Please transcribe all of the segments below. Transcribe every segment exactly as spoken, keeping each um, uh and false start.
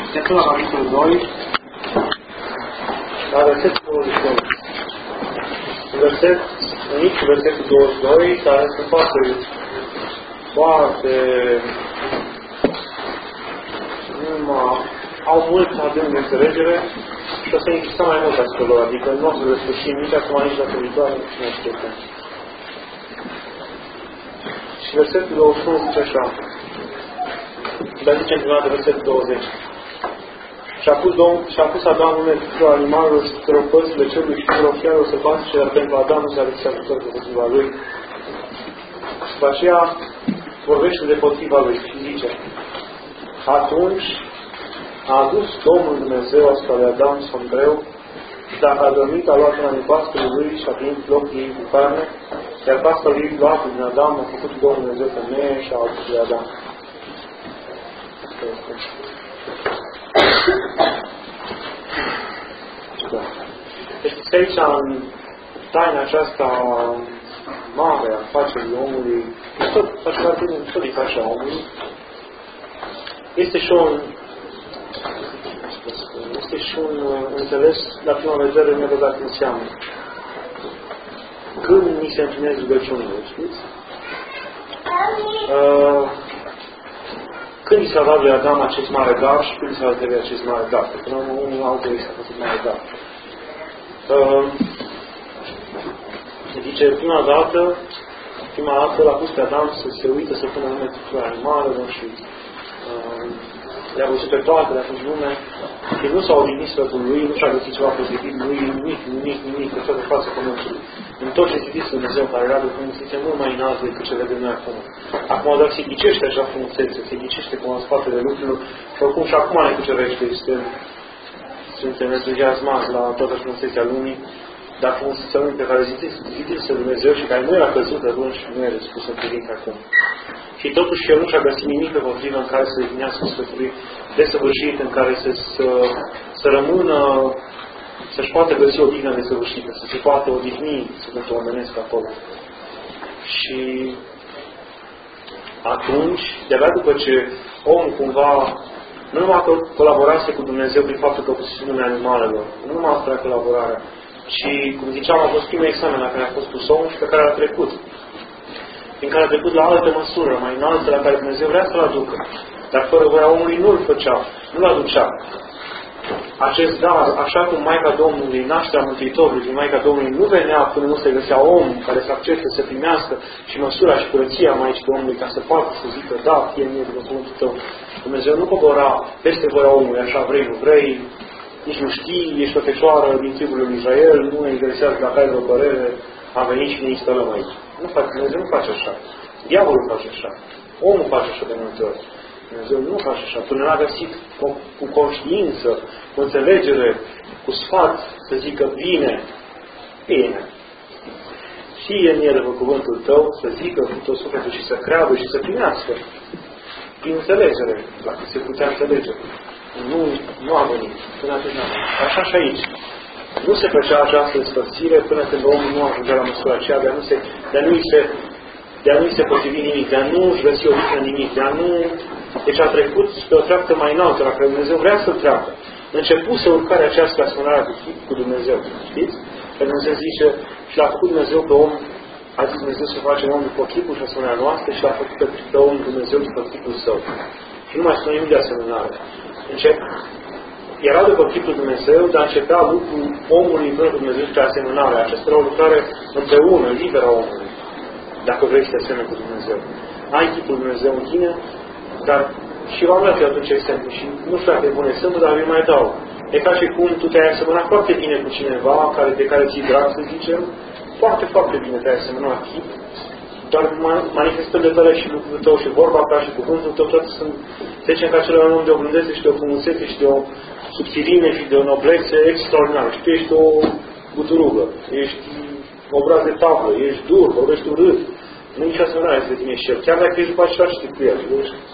Suntem la capitolul doi, la versetul douăzeci și doi. Verset, unic versetul douăzeci și doi, care sunt foarte, foarte, au mult adânc de înțelegere și o să insistăm mai mult asupra lor, adică nu o să le sfârșim nici acum, nici data viitoare, nici nu știu când. Și versetul douăzeci și unu zice așa, dar zice în prima dată versetul douăzeci. Și-a pus, Domn, și-a pus Adam nume tuturor animalelor și tuturor părțile cerului și tuturor fiarelor sălbatice, dar pentru Adam nu s-a găsit ajutor împotriva lui. Și după aceea vorbește de potriva lui și zice, atunci a adus Domnul Dumnezeu asupra lui Adam sombreu și dacă a dormit, a luat una din pascările lui și a primit loc ei cu carne, iar pascările lui luată din Adam a făcut Domnul Dumnezeu femeie și a adus lui Adam. Da. Deci aici, în taina aceasta mare a facerii omului, tot face parte din tot din facea omului, este și un este și un înțeles la prima vedere nebăgat în seamă. Când ni se împlinesc rugăciunile, știți? Uh, Când i s-a dat lui Adam acest mare dar și când i s-a dat lui acest mare dar? Pentru că unul altul i s-a făcut mare dar. Uh, zice, prima dată, prima dată l-a pus pe Adam să se uită, să pună nume tuturor animalelor și uh, le-a văzut pe toate, le-a pus nume. Când nu s-a odihnit sfătul lui, nu și-a găsit ceva pozitiv, nu e nimic, nimic, nimic, pe toată fața pământului. În tot ce zidiți Dumnezeu care era de frumusețe, este mult mai înalt decât ce vedem noi acum. Acum doar se ghicește așa frumusețe, se ghicește cum în spatele lucrurilor și oricum și acum ne cucerește, este, suntem entuziasmați la toată frumusețea lumii, dar frumusețea lumii pe care zidiți Dumnezeu și care nu era căzut atunci, nu era spus în privință acum. Și totuși El nu și-a găsit nimic pe potrivă în care să definească Sfântului desăvârșit, în care să, să, să rămână, să-și poată găsi o dignă desăvârșită, să se poată odihni Sfântul omenesc acolo. Și atunci, de-abia după ce omul cumva nu numai că colaborase cu Dumnezeu prin faptul că pusese numele animalelor, nu numai asta colaborarea, ci, cum ziceam, a fost primul examen la care a fost pus omul și pe care a trecut. Prin care a trecut la altă măsură, mai înaltă, la care Dumnezeu vrea să-l aducă. Dar fără voia omului nu-l făcea, nu-l aducea. Acest dar, așa cum Maica Domnului, nașterea Mântuitorului din Maica Domnului, nu venea până nu se găsea om care să accepte, să primească și măsura și curăția Maicii Domnului ca să poată să zică, da, fie mie după cuvântul tău. Dumnezeu nu cobora peste voia omului, așa vrei, nu vrei, nici nu știi, ești o fecioară din tribul lui Israel, nu ne interesează dacă ai vreo părere, a venit și ne instalăm aici. Nu face, Dumnezeu nu face așa. Diavolul face așa. Omul face așa de multe ori. Dumnezeu nu face așa. Până n-a găsit cu, cu conștiință, cu înțelegere, cu sfat, să zică bine, bine. Fie mie după cuvântul tău, să zică cu tot sufletul și să creadă și să primească. Prin înțelegere, dacă se putea înțelege. Nu, nu a venit. Până atunci n-a venit. Așa și aici. Nu se făcea această spărțire până când omul nu ajungea la măsura aceea, de a nu se, de a nu-i se, de a nu-i se potrivi nimic, de a nu-și găsi o dignă nimic, de a nu... Deci a trecut pe o treaptă mai înaltă, la care Dumnezeu vrea să treacă. Începuse urcarea aceasta asemănarea cu, cu Dumnezeu. Știți? Că Dumnezeu zice, și l-a făcut Dumnezeu pe om, a zis Dumnezeu să face om după chipul și asemănarea noastră și l-a făcut pe, pe om Dumnezeu după chipul său. Și nu mai spune nimic de asemănare. Încep, era după chipul Dumnezeu, dar începea lucrul omului împreună cu Dumnezeu spre asemănare. Aceasta era o lucrare împreună, liberă a omului. Dacă vrei să te asemeni cu Dumnezeu. Ai chipul Dumnezeu în tine, dar și v-am dat eu atunci exemplu și nu știu dacă e bun exemplu, dar îi mai dau. E ca și cum tu te-ai asemănat foarte bine cu cineva care, de care ți-i drag, să zicem, foarte, foarte bine te-ai asemănat chip, doar manifestările tale și lucrul tău și vorba ta și cuvântul tău, toate sunt, să zicem, ca celălalt om de o blândețe și de o frumusețe și de o subțirime și de o noblețe extraordinară. Și tu ești o buturugă, ești obraz de tablă, ești dur, vorbești urât. Nu nici asemănare să tine și el, chiar dacă ești după aceea știi cu el.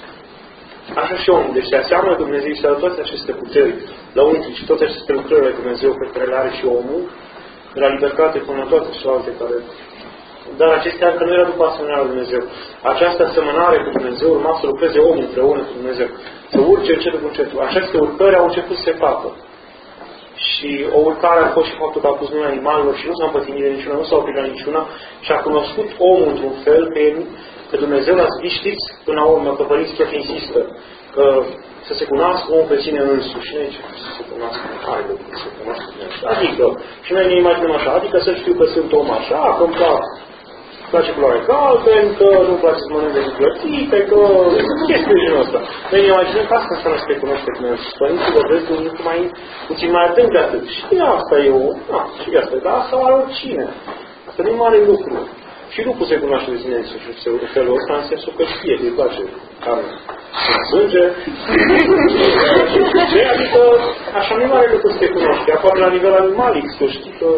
Așa și omul. Deci se aseamănă Dumnezeu și are toate aceste puteri la unchi și toate aceste lucrări ale Dumnezeu pe care le are și omul, la libertate până toate celelalte care dar acestea încă nu era după asemănarea lui Dumnezeu. Această asemănare cu Dumnezeu urma să lucreze omul împreună cu Dumnezeu. Să urce încetul cu încetul. Aceste urcări au început să se facă. Și o urcare a fost și faptul că a pus mâna animalelor și nu s-a împătimit de niciuna, nu s-a oprit la niciuna și a cunoscut omul într-un fel că, că Dumnezeu l-a zis, știți, până la urmă, că părinții chiar insistă, că să se cunoască omul pe sine însuși. Și aici să se cunoască, are lucru, să se cunoască pe sine. Adică, și noi ne imaginăm așa, adică să știu că sunt om așa, că îmi plac, îmi place culoare galben, că nu-mi place să mănânc de plătite, că chestii de genul ăsta. Noi ne imaginăm că asta înseamnă să te cunoști pe tine însuși. Părinții vorbesc un lucru mai, puțin mai adânc de atât. Și asta e o, da, și asta e, dar asta o are oricine. Asta nu e mare lucru. Și lucrul se cunoaște de sine însuși în felul ăsta, în sensul că știe, că îi place carne în sânge. Adică, așa nu e mare lucru să te cunoști. Apoi la nivel animalic, să știi că,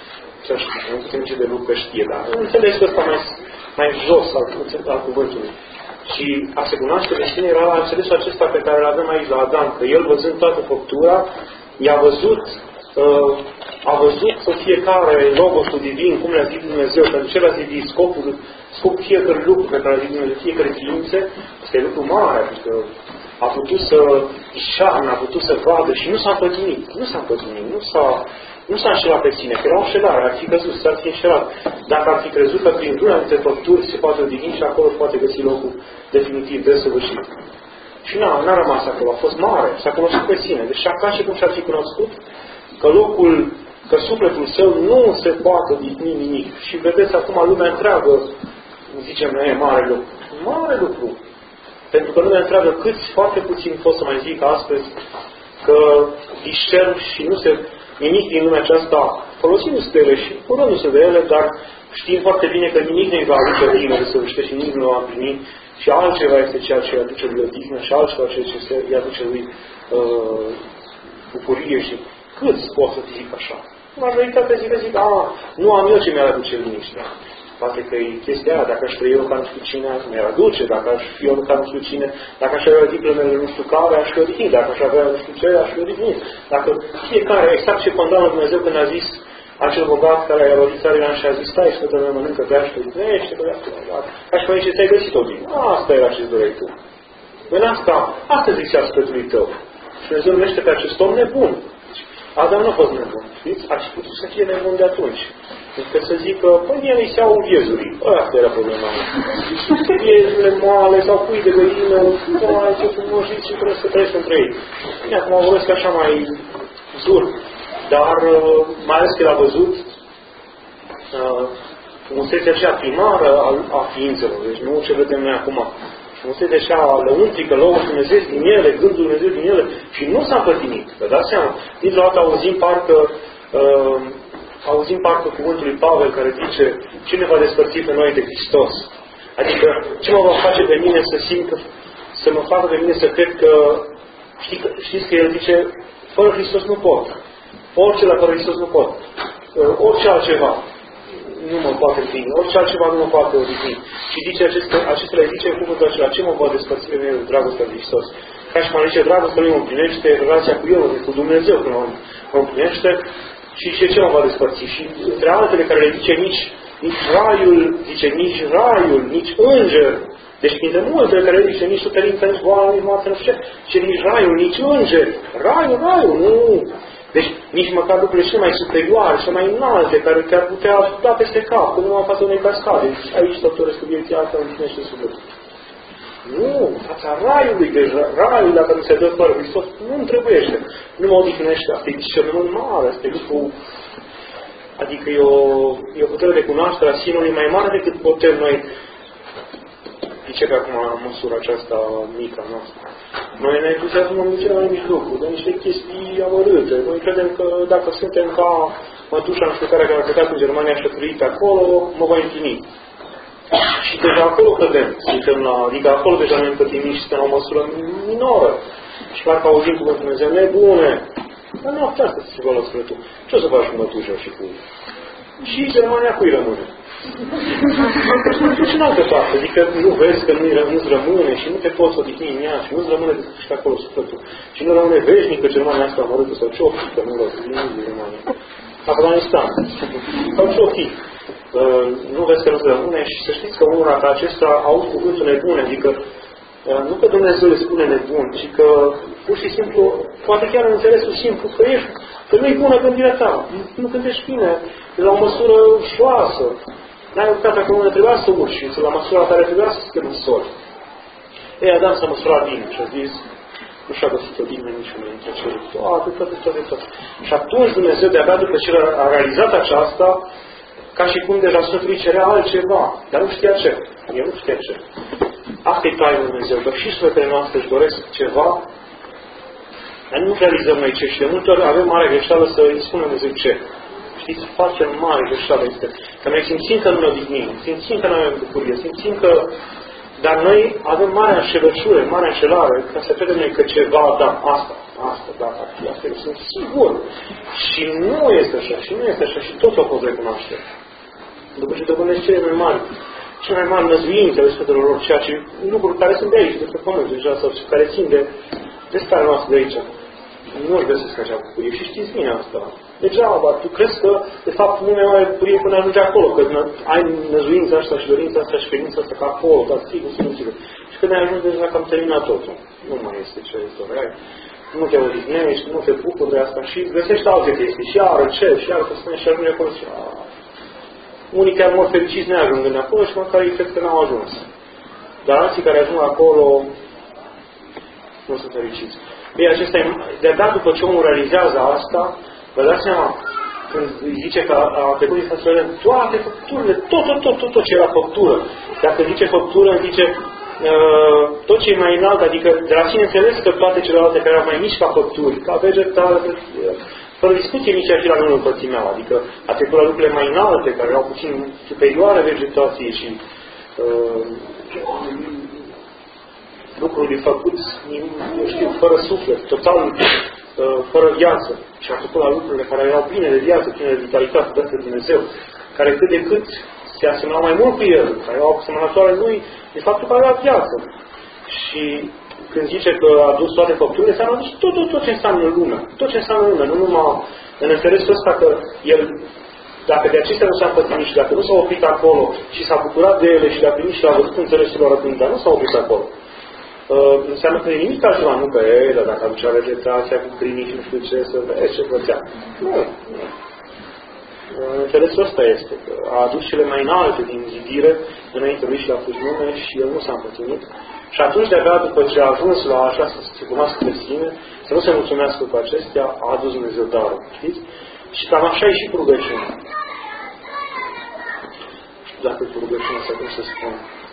să știi, nu putem ce de lucru că știe, dar înțelesul ăsta mai, mai jos al, al cuvântului. Și a se cunoaște de sine era la înțelesul acesta pe care îl avem aici la Adam, că el văzând toată făptura, i-a văzut uh, a văzut că fiecare logosul divin, cum le-a zis Dumnezeu, pentru ce le-a zis scopul, scopul fiecare lucru pe care le-a zis Dumnezeu, fiecare ființe, este lucru mare, adică a putut să ișarnă, a putut să vadă și nu s-a împătimit, nu s-a împătimit, nu s-a, nu s-a înșelat pe sine, că era o înșelare, ar fi căzut, s-ar fi înșelat. Dacă ar fi crezut că prin una dintre făpturi se poate divin și acolo poate găsi locul definitiv, desăvârșit. Și n-a, n-a rămas acolo, a fost mare, s-a cunoscut pe sine. Deci ca și cum și-ar fi cunoscut că locul, că sufletul său nu se poate odihni nimic. Și vedeți acum lumea întreagă, zicem noi, e mare lucru. Mare lucru. Pentru că lumea întreagă câți, foarte puțin pot să mai zic astăzi, că discern și nu se, nimic din lumea aceasta, folosindu-se de ele și urându-se de ele, dar știm foarte bine că nimic nu-i va aduce odihne de săvârșite și nimic nu va primi. Și altceva este ceea ce îi aduce lui odihnă și altceva ceea ce îi aduce lui uh, bucurie și câți pot să zic așa? Majoritatea zic, zic, a, nu am eu ce mi-ar aduce liniștea. Poate că e chestia aia, dacă aș trăi eu ca nu știu cine, mi-ar aduce, dacă aș fi eu ca nu știu cine, dacă aș avea diplomele nu știu care, aș fi odihnit, dacă aș avea nu știu ce, aș fi odihnit. Dacă fiecare, exact ce condamnă Dumnezeu când a zis acel bogat care a rodit țarina și a zis, stai și să mănâncă, bea și te că aș spune ce ți-ai găsit odihnă. Asta era ce-ți doreai tu. În asta, asta zicea sfătului tău. Și Dumnezeu numește pe acest om nebun. Adam nu a fost nebun. Știți? Ar fi putut să fie nebun de atunci. Adică să zică, păi el îi se iau viezurii. Asta era problema mea. Viezurile moale sau pui de găină, mai ce frumoși și trebuie să trăiesc între ei. Bine, acum vorbesc așa mai zur. Dar, mai ales că l-a văzut uh, frumusețea așa primară a, a ființelor. Deci nu ce vedem noi acum. Frumusețea așa lăuntrică, locul Dumnezeu din ele, gândul Dumnezeu din ele. Și nu s-a pătimit. Vă dați seama? Dintr-o dată auzim parcă, uh, auzim parcă cuvântul lui Pavel care zice, cine va despărți pe noi de Hristos? Adică, ce mă va face pe mine să simt, că, să mă facă pe mine să cred că, știi, știți că el zice, fără Hristos nu pot. Orice la fără Hristos nu pot. Uh, orice altceva nu mă poate primi. Orice altceva nu mă poate odihni. Și zice aceste, acestele zice cuvântul acela, ce mă va despărți pe mine de dragostea de Hristos? Ca și mă zice, dragostea lui mă împlinește, relația cu El, cu Dumnezeu când mă împlinește și ce, ce mă va despărți? Și între altele care le zice nici, nici raiul, zice nici raiul, nici înger. Deci printre multele care le zice nici suferință, nici boală, nici moarte, nu știu ce, zice nici raiul, nici înger. Raiul, raiul, nu. Deci nici măcar lucrurile cele mai superioare, cele mai înalte, care te-ar putea da peste cap, până numai în fața unei cascade. Deci aici săptăresc subiecția asta împlinește sufletul. Nu, fața raiului, deci raiul, dacă nu se dă fără Hristos, nu-mi trebuiește. Nu mă odihnește. Asta e discernământ mare, asta e lucru. Adică e o, e o putere de cunoaștere a sinului mai mare decât putem noi. Zice că acum măsura aceasta mică a noastră. Noi ne entuziasmăm în cele mai mici lucruri, de niște chestii amărâte. Noi credem că dacă suntem ca mătușa în știu care a plecat în Germania și a trăit acolo, mă va împlini. Și deja acolo cădem, suntem la, adică acolo deja ne împătimim și suntem la o măsură minoră. Și parcă auzim cuvântul Dumnezeu, nebune! Dar nu aceasta să se vă lăsă tu. Ce o să faci cu mătușa și cu... Și Germania cui rămâne? Și în altă parte, adică nu vezi că nu-ți rămâne și nu te poți odihni în ea și nu-ți rămâne decât și acolo sufletul. Și nu rămâne veșnică Germania asta amărâtă sau ce-o fi, că nu rămâne în Germania. Afganistan. Sau ce-o fi. nu vezi că nu se rămâne și să știți că unul ca acesta aud cuvântul nebun, adică nu că Dumnezeu îi spune nebun, ci că pur și simplu, poate chiar în înțelesul simplu, că ești, că nu-i bună gândirea ta, nu gândești bine, e la o măsură joasă. N-ai urcat acolo unde trebuia să urci, și la măsura care trebuia să te măsori. Ei, Adam s-a măsurat bine și a zis, nu și-a găsit o bine niciunul dintre cele toate, toate, toate, toate. Și atunci Dumnezeu, de-abia după ce a realizat aceasta, ca și cum deja Sfântul îi cerea altceva, dar nu știa ce. El nu știa ce. Asta e taină Dumnezeu, că și sufletele noastre își doresc ceva, dar nu realizăm noi ce. Și de multe ori avem mare greșeală să îi spunem Dumnezeu ce. Știți, face mare greșeală este. Că noi simțim că nu ne odihnim, simțim că nu avem bucurie, simțim că... Dar noi avem mare înșelăciune, mare înșelare, ca să credem noi că ceva, da, asta, asta, da, asta, eu sunt sigur. Și nu este așa, și nu este așa, și toți o pot recunoaște. După ce dobândești cele mai mari, cele mai mari năzuințe ale Sfântelor lor, ceea ce lucruri care sunt de aici, de pe pământ, deja, sau care țin de, de starea noastră de aici. Nu-și găsesc acea bucurie. Și știți bine asta. Degeaba, tu crezi că, de fapt, nu mai ai bucurie până ajungi acolo, că ai năzuința asta și dorința asta și credința asta ca acolo, dar sigur, sigur, sigur. Și când ai ajuns deja că am terminat totul. Nu mai este ce îți doreai. Nu te odihnești, nu te bucuri de asta și găsești alte chestii. Și iară ce, și iară că spune și ajunge acolo și aaa. Unii chiar mor fericiți neajungând acolo și măcar ei cred că n-au ajuns. Dar alții care ajung acolo nu sunt fericiți. Ei, acesta e, de-abia după ce omul realizează asta, vă dați seama, când îi zice că a, a trecut din să toate făpturile, tot, tot, tot, tot, tot ce era făptură. Dacă zice făptură, zice uh, tot ce e mai înalt, adică de la cine înțeles că toate celelalte care erau mai mici ca făpturi, ca vegetale, fără discuție nici și la nu împărțimeau, adică a trecut la lucrurile mai înalte, care erau puțin superioare vegetației și uh, lucruri făcuți, nu știu, fără suflet, total, uh, fără viață. Și a făcut la lucrurile care erau pline de viață, pline de vitalitate, dată de Dumnezeu, care cât de cât se asemănau mai mult cu El, care erau asemănătoare Lui, de faptul că avea viață. Și când zice că a adus toate făpturile, s-a adus tot, tot, tot ce înseamnă lumea. Tot ce înseamnă lumea, nu numai în înțelesul ăsta că El, dacă de acestea nu s-a împătimit și dacă nu s-a oprit acolo și s-a bucurat de ele și le-a primit și le-a văzut înțelesul lor atunci, dar nu s-a oprit acolo. Uh, înseamnă că e nimic altceva, nu că e, dar dacă aducea vegetația cu clinici, nu știu ce, să vezi ce făcea. Nu, nu. Uh, înțelesul ăsta este, că a adus cele mai înalte din zidire înainte lui și la pus lume și el nu s-a împătimit. Și atunci, de-abia după ce a ajuns la așa să se cunoască pe sine, să nu se mulțumească cu acestea, a adus Dumnezeu darul, știți? Și cam așa e și cu rugăciunea. Nu știu dacă e cu rugăciunea sau cum să spun.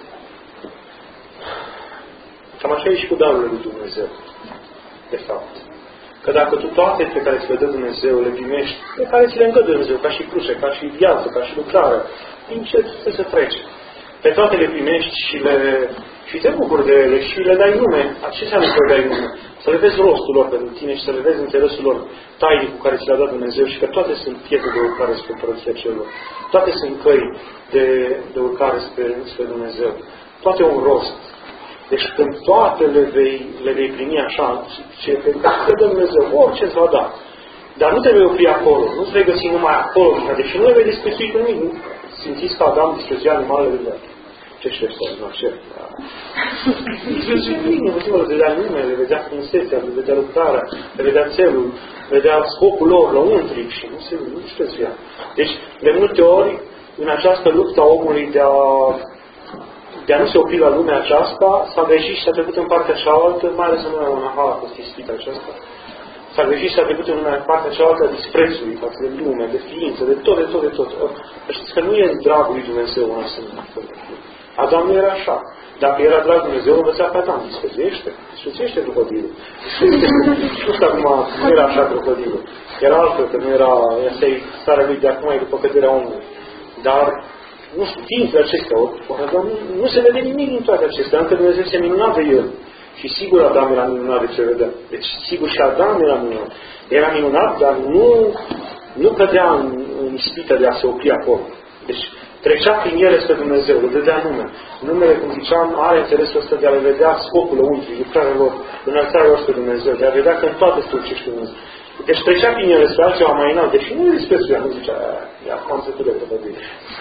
Cam așa e și cu darurile lui Dumnezeu, de fapt. Că dacă tu toate pe care ți le dă Dumnezeu le primești, pe care ți le îngăduie Dumnezeu, ca și cruce, ca și viață, ca și lucrare, încet se trece. Pe toate le primești și le și te bucuri de ele și le dai nume. Ce înseamnă că le dai nume? Să le vezi rostul lor pentru tine și să le vezi interesul lor tainic cu care ți le-a dat Dumnezeu și că toate sunt pietre de urcare spre Împărăția Celor. Toate sunt căi de, de urcare spre, spre Dumnezeu. Toate au un rost. Deci când toate le vei, le vei primi așa, ce te dă Dumnezeu, orice îți va da. Dar nu te vei opri acolo, nu te vei găsi numai acolo, deci nu le vei disprețui cu nimic. Simțiți că Adam disprețuia animalele de viață. Ce știi să nu ce? Disprețuia nimic, nu le vedea nume, le vedea frumusețea, le vedea lucrarea, le vedea țelul, le vedea scopul lor, lăuntric și nu se nu disprețuia. Deci, de multe ori, în această luptă a omului de a de a nu se opri la lumea aceasta, s-a greșit și s-a trecut în partea cealaltă, mai ales în lumea monahală a fost ispită aceasta. S-a greșit și s-a trecut în partea cealaltă a disprețului față de lume, de ființă, de tot, de tot, de tot. Știți că nu e dragul lui Dumnezeu în asemenea. Adam nu era așa. Dacă era drag Dumnezeu, învăța pe Adam, disprețuiește, disprețuiește crocodilul. Nu știu acum, nu era așa crocodilul. Era altfel, că nu era, asta e starea lui de acum, e după căderea omului. Dar nu știu, ființele acestea, dar nu, nu se vede nimic din toate acestea, încă Dumnezeu se minuna de el. Și sigur Adam era minunat de ce vedea. Deci sigur și Adam era minunat. Era minunat, dar nu, nu cădea în, în ispită de a se opri acolo. Deci trecea prin ele spre Dumnezeu, le dădea nume. Numele, cum ziceam, are interesul ăsta de a le vedea scopul lăuntrii, lucrarea lor, înălțarea lor spre Dumnezeu, de a vedea că în toate strălucește Dumnezeu. Deci trecea prin ele spre altceva mai înalt, deși nu îi disprețuia, nu zicea, ia, am trecut de căpădire.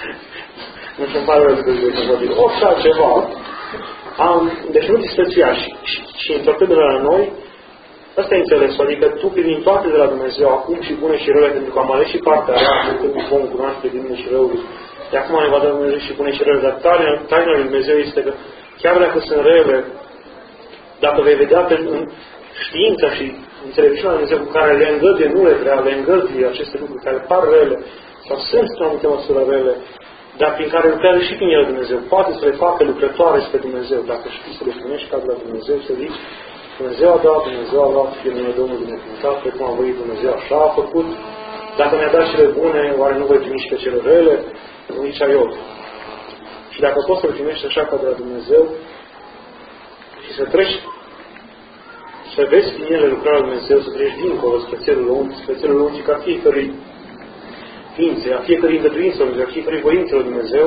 Nu știu, îmi pare rău de căpădire. Orice altceva, am, deci nu disprețuia și, și, și întorcându-ne la noi, asta e înțelesul, adică tu primim toate de la Dumnezeu, acum și bune și rele, pentru că am ales și partea rea, când vom cunoaște binele și răul. De acum ne va da Dumnezeu și bune și rele, dar taina lui Dumnezeu este că chiar dacă sunt rele, dacă vei vedea pe știința și înțelepciunea Dumnezeu cu care le îngăduie, nu le vrea, le îngăduie aceste lucruri care par rele, sau sunt în anumite măsură rele, dar prin care lucrează și prin ele Dumnezeu. Poate să le facă lucrătoare spre Dumnezeu, dacă știi să le spunești ca de la Dumnezeu, să zici, Dumnezeu a dat, Dumnezeu a luat, fie numele Domnului binecuvântat, precum a voit Dumnezeu, așa a făcut. Dacă mi-a dat cele bune, oare nu voi primi și pe cele rele? Nu zicea eu. Și dacă poți să-L primești așa ca de la Dumnezeu și să treci, să vezi prin ele lucrarea lui Dumnezeu, să treci dincolo spre țelul lăuntric, spre țelul lăuntric a fiecărui ființe, a fiecărui îngăduință lui Dumnezeu, a fiecărui voință lui Dumnezeu,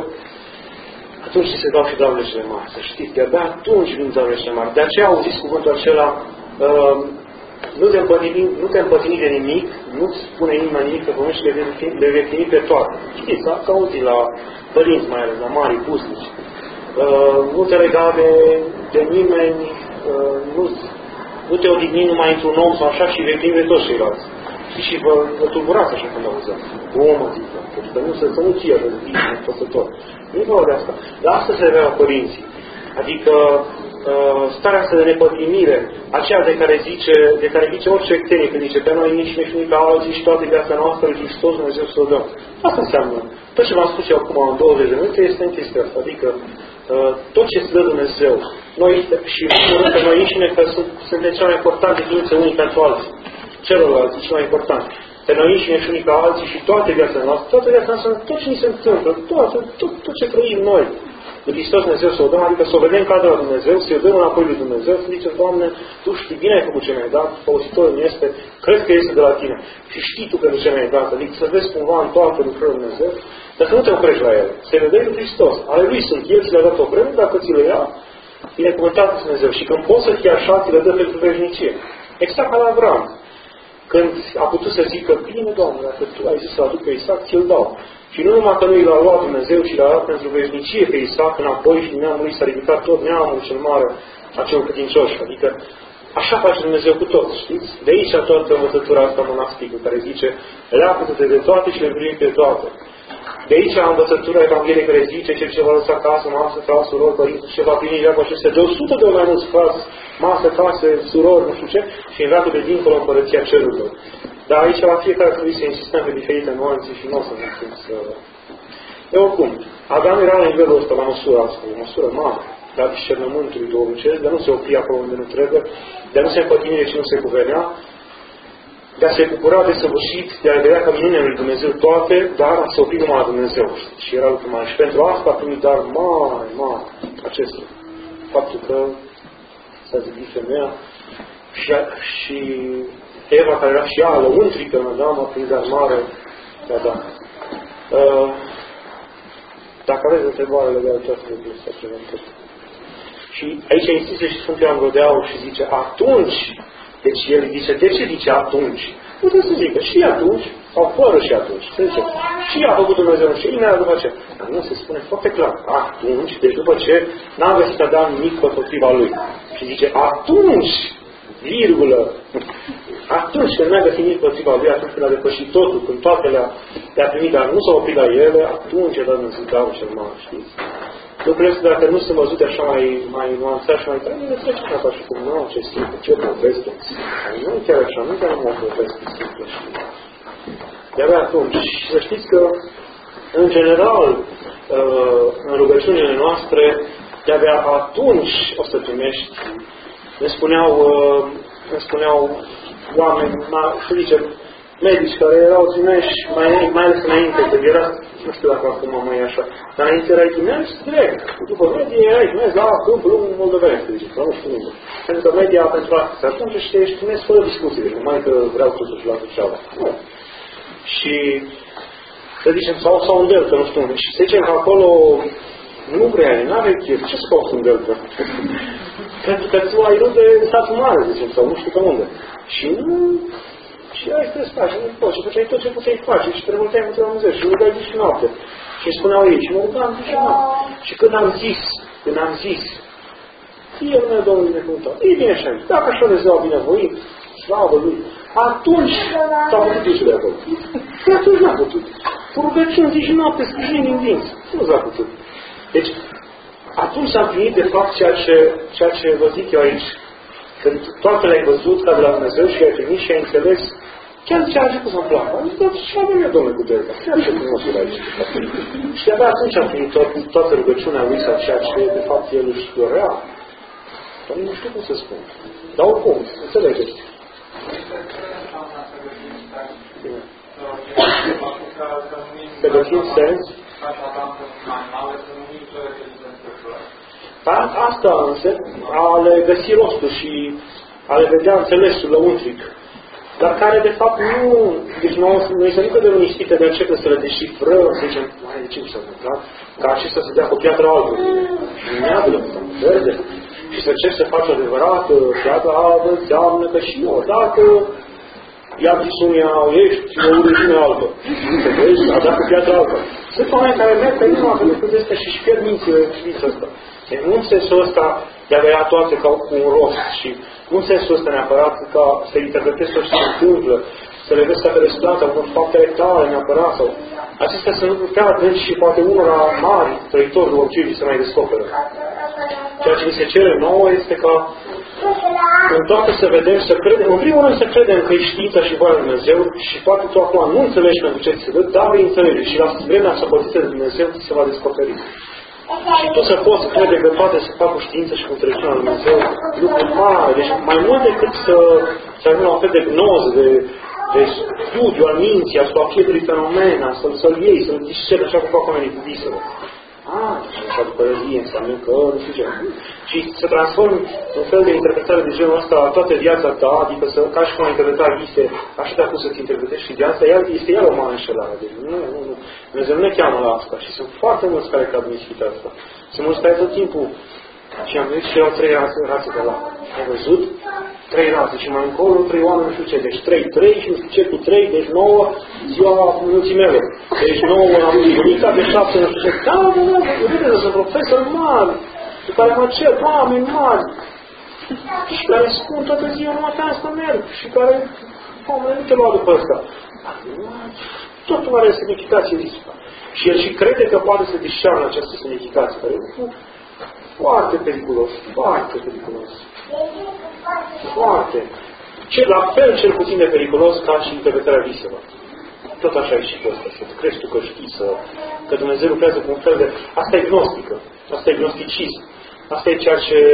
atunci se dau și darurile cele mari. Să știți, de-abia atunci vin darurile cele mari. De aceea auziți cuvântul acela, uh, nu te împătini, nu te împătini de nimic, nu-ți spune inima nimic, că pământi și le vei primi pe toate. Știți, că auzi la părinți mai ales, la mari, pusnici. Uh, nu te lega de, de nimeni, uh, nu, nu te odihni numai într-un om sau așa și vei primi de toți ceilalți. Și vă, vă tulburați așa când auzeam. Om, adică, că nu să, să nu ție de bine, tot. Nu e vorba de asta. Dar asta se revela părinții. Adică uh, starea asta de nepătimire, aceea de care zice, de care zice orice ectenie, când zice pe noi nici ne știm ca alții și toate viața noastră, lui Hristos Dumnezeu să o dăm. Asta înseamnă. Tot ce v-am spus eu acum în douăzeci de minute este în chestia asta. Adică uh, tot ce se dă Dumnezeu, noi și în că noi înșine că sunt, suntem cea mai importante ființe unii pentru alții. Celorlalți, cel mai important. Pe noi înșine și unii ca alții și toate viața noastră, toată viața noastră, tot ce ni se întâmplă, tot, tot, tot ce trăim noi. Lui Hristos Dumnezeu să o dăm, adică să o vedem ca de la Dumnezeu, să o dăm înapoi lui Dumnezeu, să zicem, Doamne, Tu știi, bine ai făcut ce mi-ai dat, folositorul mi este, cred că este de la Tine. Și știi Tu pentru ce mi-ai dat, adică să vezi cumva în toate lucrurile lui Dumnezeu, dar să nu te oprești la ele. Să le dai lui Hristos. Ale Lui sunt, El ți le-a dat o vreme, dacă ți le ia, binecuvântat Dumnezeu. Și când poți să fie așa, ți le dă pentru veșnicie. Exact ca la Avram. Când a putut să zică, bine, Doamne, dacă Tu ai zis să aduc pe Isaac, ți-l dau. Și nu numai că nu i l-a luat Dumnezeu, ci l-a dat pentru veșnicie pe Isaac înapoi și din neamul lui s-a ridicat tot neamul cel mare, acel credincioș. Adică așa face Dumnezeu cu toți, știți? De aici toată învățătura asta monastică, care zice, leapă-te de toate și le primi pe toate. De aici învățătura Evangheliei care zice, cel ce va lăsa casă, masă, frate, surori, părinți, ce va primi veacul acestea de o sută de ori mai mulți frați, masă, case, surori, nu știu ce, și în veacul de dincolo împărăția cerurilor. Dar aici la fiecare trebuie să insistăm pe diferite nuanțe și nu o să ne știm să... De oricum, Adam era la nivelul ăsta, la măsura asta, o măsură mare, dar discernământului duhovnicesc, de nu se opri acolo unde nu trebuie, de nu se împătimire ce nu se cuvenea, de a se bucura de săvârșit, de a vedea că minunile lui Dumnezeu toate, dar a se opri numai la Dumnezeu. Și era lucru mare. Și pentru asta a primit dar mare, mare acesta. Faptul că s-a zidit femeia și, și Eva, care era și ea lăuntrică în Adam, a primit dar mare de Adam. Uh, dacă aveți întrebare legată de toate lucrurile astea ce v-am și aici insistă și Sfântul Ioan Gură de Aur și zice, atunci. Deci el zice, de ce zice atunci? Putem să zică și atunci, sau fără și atunci. Se zice, și a făcut Dumnezeu și imediat după ce. Dar nu se spune foarte clar, atunci, deci după ce n-a găsit Adam nimic împotriva lui. Și zice, atunci, virgulă, atunci când n-a găsit nimic împotriva lui, atunci când a depășit totul, când toate le-a, le-a primit, dar nu s-a oprit la ele, atunci a dat Dumnezeu darul cel mare, știți? Lucrurile astea, dacă nu sunt văzute așa mai, mai nuanțate și mai tare, nu le trece așa și cum, nu, ce simplă, ce poveste. Nu chiar așa, nu chiar numai o poveste simplă. De-abia atunci, să știți că, în general, în rugăciunile noastre, de-abia atunci o să primești. Ne spuneau, ne spuneau oameni, să zicem, medici care erau țineși, mai, mai ales înainte, când era, nu știu dacă acum mai e așa, dar înainte erai țineși direct. După medie erai țineși la câmpul în Moldoveni, să zicem, nu știu unde. Pentru că media pentru asta, atunci ești țineși fără discuții, deci numai că vreau totuși la Suceava. Nu. Și, să zicem, sau, sau în Delta, nu știu unde. Și să zicem că acolo nu vrea, n-avea chef. Ce să cauți în Delta? Pentru că tu ai rude în satul mare, zicem, sau nu știu pe unde. Și nu... Și ai trebuie să faci, nu poți, și făceai tot ce puteai face și te revolteai împotriva Lui Dumnezeu și rugai zi și noapte. Și îmi spuneau ei, și mă rugam zi și noapte. Și când am zis, când am zis, fie lumea Domnului binecuvântat, e bine așa, dacă așa Dumnezeu a binevoit, slavă Lui, atunci s-a putut ieșit de acolo. Și atunci n-a putut. Cu rugăciuni zi și noapte, sprijin din dinți. Nu s-a putut. Deci, atunci am primit de fapt ceea ce, ceea ce vă zic eu aici. Când toate le-ai văzut ca de la Dumnezeu și ai primit și ai înțeles, chiar ce a început să-mi placă. Am zis, dar ce avem eu, Domnule, cu Delta? Chiar ce frumos era aici. Și abia atunci am primit tot, toată rugăciunea lui sau ceea ce de fapt el își dorea. Dar nu știu cum să spun. Dar oricum, înțelegeți. Pe găsim sens? Asta însă, a le găsi rostul și a le vedea înțelesul lăuntric, dar care de fapt nu, deci noi să nu cădem în ispite de începe să le deșifrăm, să zicem, mai de ce mi s-a întâmplat? Ca acesta să dea cu piatră albă, neagră, verde, și să încerci să faci adevărată piatră albă, înseamnă că și eu, dacă ia Bisunia, ești o origine albă. Înțelegi? A dat cu piatră albă. Sunt oameni care merg pe inima pe lucrurile astea și își pierd mințile în știința asta. Nu în sensul ăsta de a vedea toate ca cu un rost și nu în sensul ăsta neapărat ca să interpretezi tot ce se întâmplă, să le vezi ca pe rezultatea unor fapte tale neapărat sau acestea sunt lucruri prea adânci și poate unora mari trăitori de orice se mai descoperă. Ceea ce mi se cere nouă este ca în toate să vedem, să credem, în primul rând să credem că e știința și voia lui Dumnezeu și poate tu acum nu înțelegi pentru ce ți se dă, dar vei înțelege și la vremea să păziți de Dumnezeu ți se va descoperi. Și tu să poți crede că toate se fac cu știință și cu înțelepciunea lui Dumnezeu, lucruri mari, deci mai mult decât să, să avem la un fel de gnoză, de, de studiu al minții, asupra fiecărui fenomen, să-l să iei, să-l disceri așa cum fac oamenii cu visele. Ah, așa după răzie înseamnă că nu știu ce. Și să transformi un fel de interpretare de genul ăsta toată viața ta, adică să, ca și cum ai interpreta vise, așa de acum să-ți interpretezi și de asta, este iar o mare înșelare. Deci nu, nu, nu. Dumnezeu nu ne cheamă la asta și sunt foarte mulți care cad în ispita asta. Sunt mulți care tot timpul și am văzut și erau trei rațe, rațe de la. Ai văzut? Trei rațe și mai încolo, trei oameni, nu știu ce. Deci trei, trei și nu știu ce cu trei, deci nouă ziua mulțimele. Deci nouă am unica de șapte, nu știu ce. Da, da, da, vedeți, sunt profesori mari, cu care mă cer, oameni mari, și care spun toată ziua, numai pe asta merg, și care, oameni, nu te lua după ăsta. Totul are semnificație rispa. Și el și crede că poate să discearnă această semnificație, care e foarte periculos, foarte periculos. Foarte. Ce, la fel cel puțin de periculos ca și interpretarea viselor. Tot așa e și cu asta. Să crezi tu că știi să... că Dumnezeu lucrează cu un fel de... Asta e gnostică. Asta e gnosticism. Asta e ceea ce...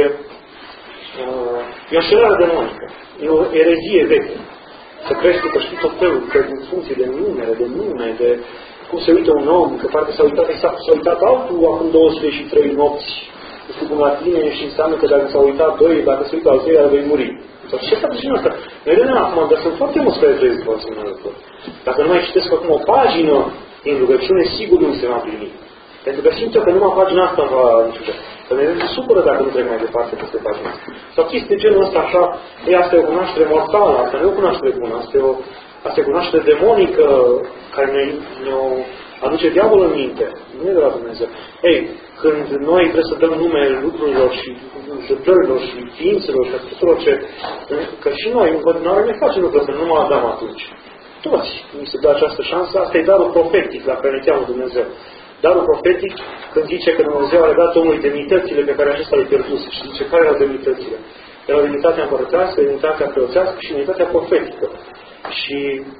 Uh, e o înșelare demonică. E o erezie veche. Să crezi tu că știi tot felul, că în funcție de numere, de nume, de cum se uită un om, că parcă s-a uitat exact, s-a uitat altul acum două sute și trei nopți. Nu știu cum la tine și înseamnă că dacă s-au uitat doi, dacă se uită al treilea, vei muri. Sau ce s-a pus asta? Noi vedem acum, dar sunt foarte mulți care trăiesc după asemenea lucruri. Dacă nu mai citesc acum o pagină din rugăciune, sigur nu se va primi. Pentru că simt eu că numai pagina asta va, nu știu ce, că ne se supără dacă nu trec mai departe peste pagina asta. Sau chestii de genul ăsta așa, ei, asta e o cunoaștere mortală, asta nu e o cunoaștere bună, asta e o, asta e o cunoaștere demonică care ne, ne-o aduce diavolul în minte. Nu e de la Dumnezeu. Ei, când noi trebuie să dăm nume lucrurilor și întâmplărilor și ființelor și tuturor ce... Că și noi, în continuare, ne facem lucrurile să nu mă Adam atunci. Toți mi se dă această șansă. Asta e darul profetic la care ne cheamă Dumnezeu. Darul profetic când zice că Dumnezeu a redat omului demnitățile pe care acesta le pierduse. Și zice care erau demnitățile. Erau demnitatea împărătească, demnitatea preoțească și demnitatea profetică. Și...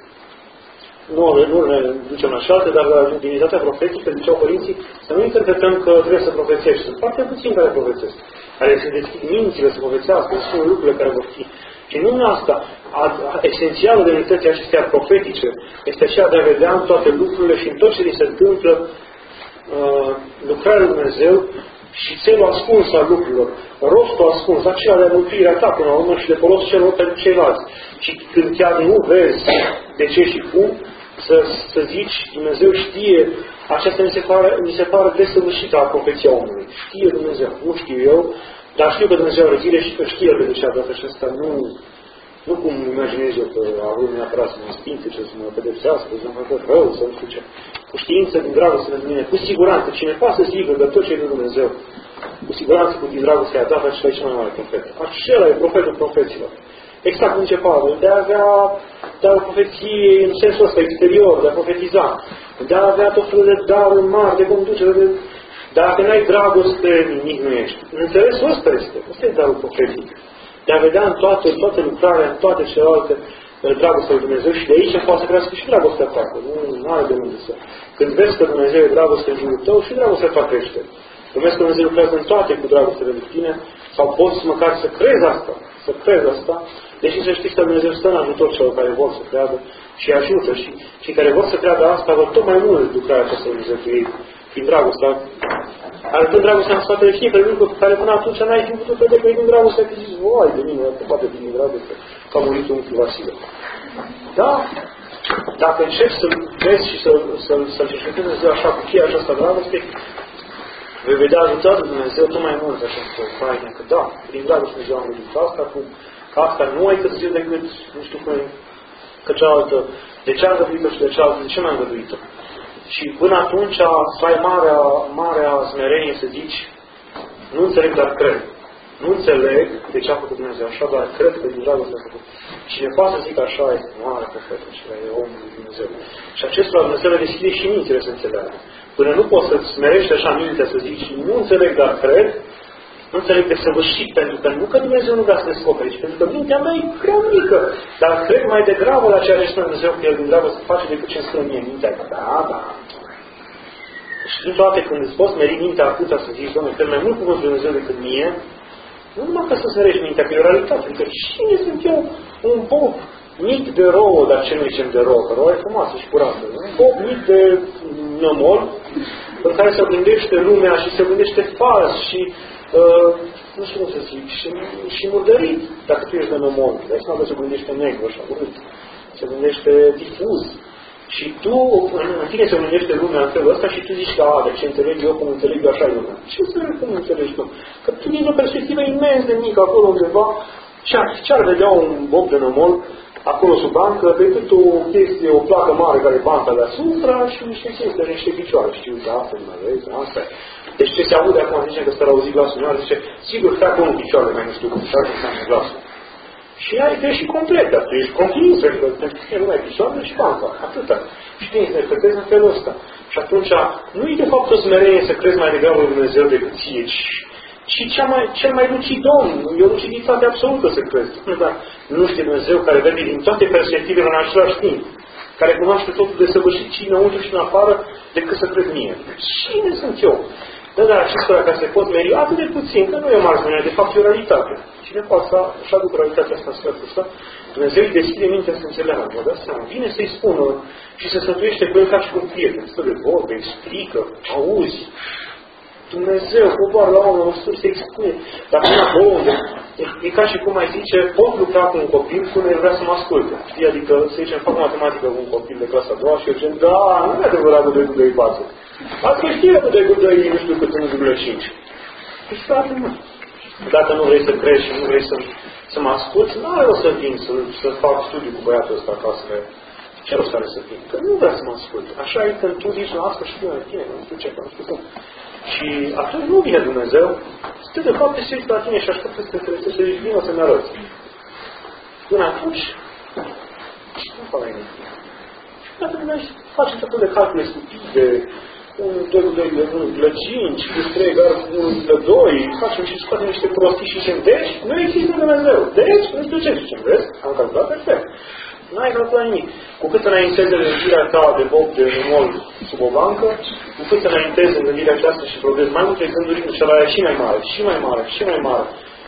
Nu, nu ne ducem la șalte, dar la divinitatea profetică, ziceau părinții, să nu interpretăm că trebuie să profețești. Sunt foarte puțini care profețesc. Care se deschid mințile să profețească, să spun lucrurile care vor fi. Și nu asta. Esențialul demnității acestea profetice este aceea de a vedea în toate lucrurile și în tot ce li se întâmplă uh, lucrarea lui Dumnezeu și țelul ascuns al lucrurilor. Rostul ascuns, acela de mântuirea ta până la urmă și de folos celor pentru ceilalți. Și când chiar nu vezi de ce și cum, să, să zici, Dumnezeu știe, aceasta mi se pare, mi se pare desăvârșită a profeția omului. Știe Dumnezeu, nu știu eu, dar știu că Dumnezeu are zile și că știe de ce a dat aceasta. Nu, Nu cum imaginez eu că având neapărat să mă stințe, să mă pedepsească, să mă facă rău, să nu știu ce. Cu știință, din dragoste de mine, cu siguranță, cine poate să zică că tot ce e de Dumnezeu, cu siguranță, cu din dragostea a dat, acela e cel mai mare profet. Acela e profetul profeților. Exact cum ce Pavel, de a avea, de a avea profeție în sensul ăsta exterior, de a profetiza, de a avea tot felul de daruri mari, de conducere, de... Dacă n-ai dragoste, nimic nu ești. Înțelesul ăsta este. Ăsta e darul profetic. De a vedea în toate, toate lucrarea, în toate celelalte dragostea lui Dumnezeu și de aici poate să crească și dragostea ta. Nu are de unde să. Când vezi că Dumnezeu e dragoste în jurul tău și dragostea ta crește. Când vezi că Dumnezeu lucrează în toate cu dragostea de tine, sau poți măcar să crezi asta, să crezi asta, deși să știi că Dumnezeu stă în ajutor celor care vor să creadă și ajută și cei care vor să creadă asta, vor tot mai mult lucrarea aceasta lui Dumnezeu cu ei, prin dragostea. Arătând dragostea în spatele fiecare lucru pe care până atunci n-ai fi putut vedea că e din dragostea, că zici, vai de mine, că poate fi din dragoste, că a murit unchiul Vasile. Da? Dacă începi să vezi și să-l să, să, să cercetezi Dumnezeu așa cu cheia aceasta dragoste, vei vedea ajutat de Dumnezeu tot mai mult această faină, că da, prin dragoste Dumnezeu am vedut asta, cu că asta nu ai târziu decât, nu știu cum, că cealaltă, de ce am găduit-o și de cealaltă, de ce m-am găduit-o. Și până atunci să ai marea, marea smerenie să zici, nu înțeleg, dar cred. Nu înțeleg de ce a făcut Dumnezeu așa, dar cred că din dragoste a făcut. Cine poate să zic așa este mare profet, și e omul lui Dumnezeu. Și acesta Dumnezeu le deschide și mințile să înțeleagă. Până nu poți să-ți smerești așa mintea să zici, nu înțeleg, dar cred, nu înțeleg de săvârșit, pentru că nu că Dumnezeu nu vrea să descoperi, pentru că mintea mea e prea mică, dar cred mai degrabă la ceea ce spune Dumnezeu, că El din dragoste face decât ce îmi spune mie mintea. Da, da. Și din toate când îți poți meri mintea atâta să zici, Doamne, cred mai mult cuvântul Dumnezeu decât mie, nu numai că să-ți mărești mintea, că e o realitate. Adică cine sunt eu? Un bob mic de rouă, dar ce nu zicem de rouă? Că rouă e frumoasă și curată. Un bob mic de nămol, în care se gândește lumea și se gândește fals și uh, nu știu cum să zic, și, și murdărit, dacă tu ești de nămol. Dar să nu se gândește negru, așa, urât. Se gândește difuz. Și tu, în tine se gândește lumea în felul ăsta și tu zici că, a, de ce înțeleg eu cum înțeleg eu așa lumea. Ce înțeleg cum înțelegi tu? Că tu din o perspectivă imens de mică acolo undeva, ce-ar vedea un bob de nămol acolo sub bancă, decât o chestie, o placă mare care e banca deasupra și niște chestii, niște picioare. Știu, da, asta nu vezi, asta e. Deci ce se aude acum, zice că s-ar auzi glasul meu, zice, sigur, stai acolo în picioare, mai nu știu cum, și așa înseamnă glasul. Și ai greșit complet, dar tu ești convins, că pentru că nu ai picioarele și banca, atâta. Și te interpretezi în felul ăsta. Și atunci, nu e de fapt o smerenie să crezi mai degrabă în Dumnezeu decât ție, ci, ci cea mai, cel mai lucid om, e o luciditate absolută să crezi. Dar nu știe Dumnezeu care vede din toate perspectivele în același timp, care cunoaște totul de săvârșit și înăuntru și în afară, decât să crezi mie. Cine sunt eu? Dar, dar acestora care se pot meri atât de puțin, că nu e o mare smerenie, de fapt e o realitate. Cine poate să așa ducă realitatea asta în sfârșitul ăsta, Dumnezeu îi deschide mintea să înțeleagă. Vă dați seama, vine să-i spună și se sfătuiește cu el ca și cu un prieten. Stă de vorbe, explică, auzi. Dumnezeu, coboară la omul nostru, se expune. Dar până acolo unde, e, e ca și cum mai zice, pot lucra cu un copil până el vrea să mă asculte. Știi? Adică, să zicem, fac matematică cu un copil de clasa a doua și eu zicem, da, nu e adevărat cu doi cu doi patru. Ați că știe cu doi cu doi, nu știu cât, unu virgulă cinci. Deci, frate, nu. Dacă nu vrei să crezi și nu vrei să, să mă asculți, nu are rost să vin, să, să fac studiu cu băiatul ăsta acasă. Că ce rost are să vin? Că nu vrea să mă asculți. Așa e când tu zici, lasă știu mai bine, nu știu ce, nu știu cum. Și atunci nu vine Dumnezeu, stă de fapt să uiți la tine și așteaptă să te interesezi, să zici, vină să-mi arăți. Până atunci, nu fac mai nimic. Și până atunci faci tot de calcule stupide, un doi cu doi virgulă cinci, plus trei egal unu virgulă doi, facem și scoatem niște prostii și zicem, deci nu există Dumnezeu. Deci, nu știu ce zicem, vezi? Am calculat perfect. N-ai calculat nimic. Cu cât înaintezi în gândirea ta de bob de numol sub o bancă, cu cât înaintezi în gândirea aceasta și produzi mai multe gânduri, și ăla e și mai mare, și mai mare, și mai mare.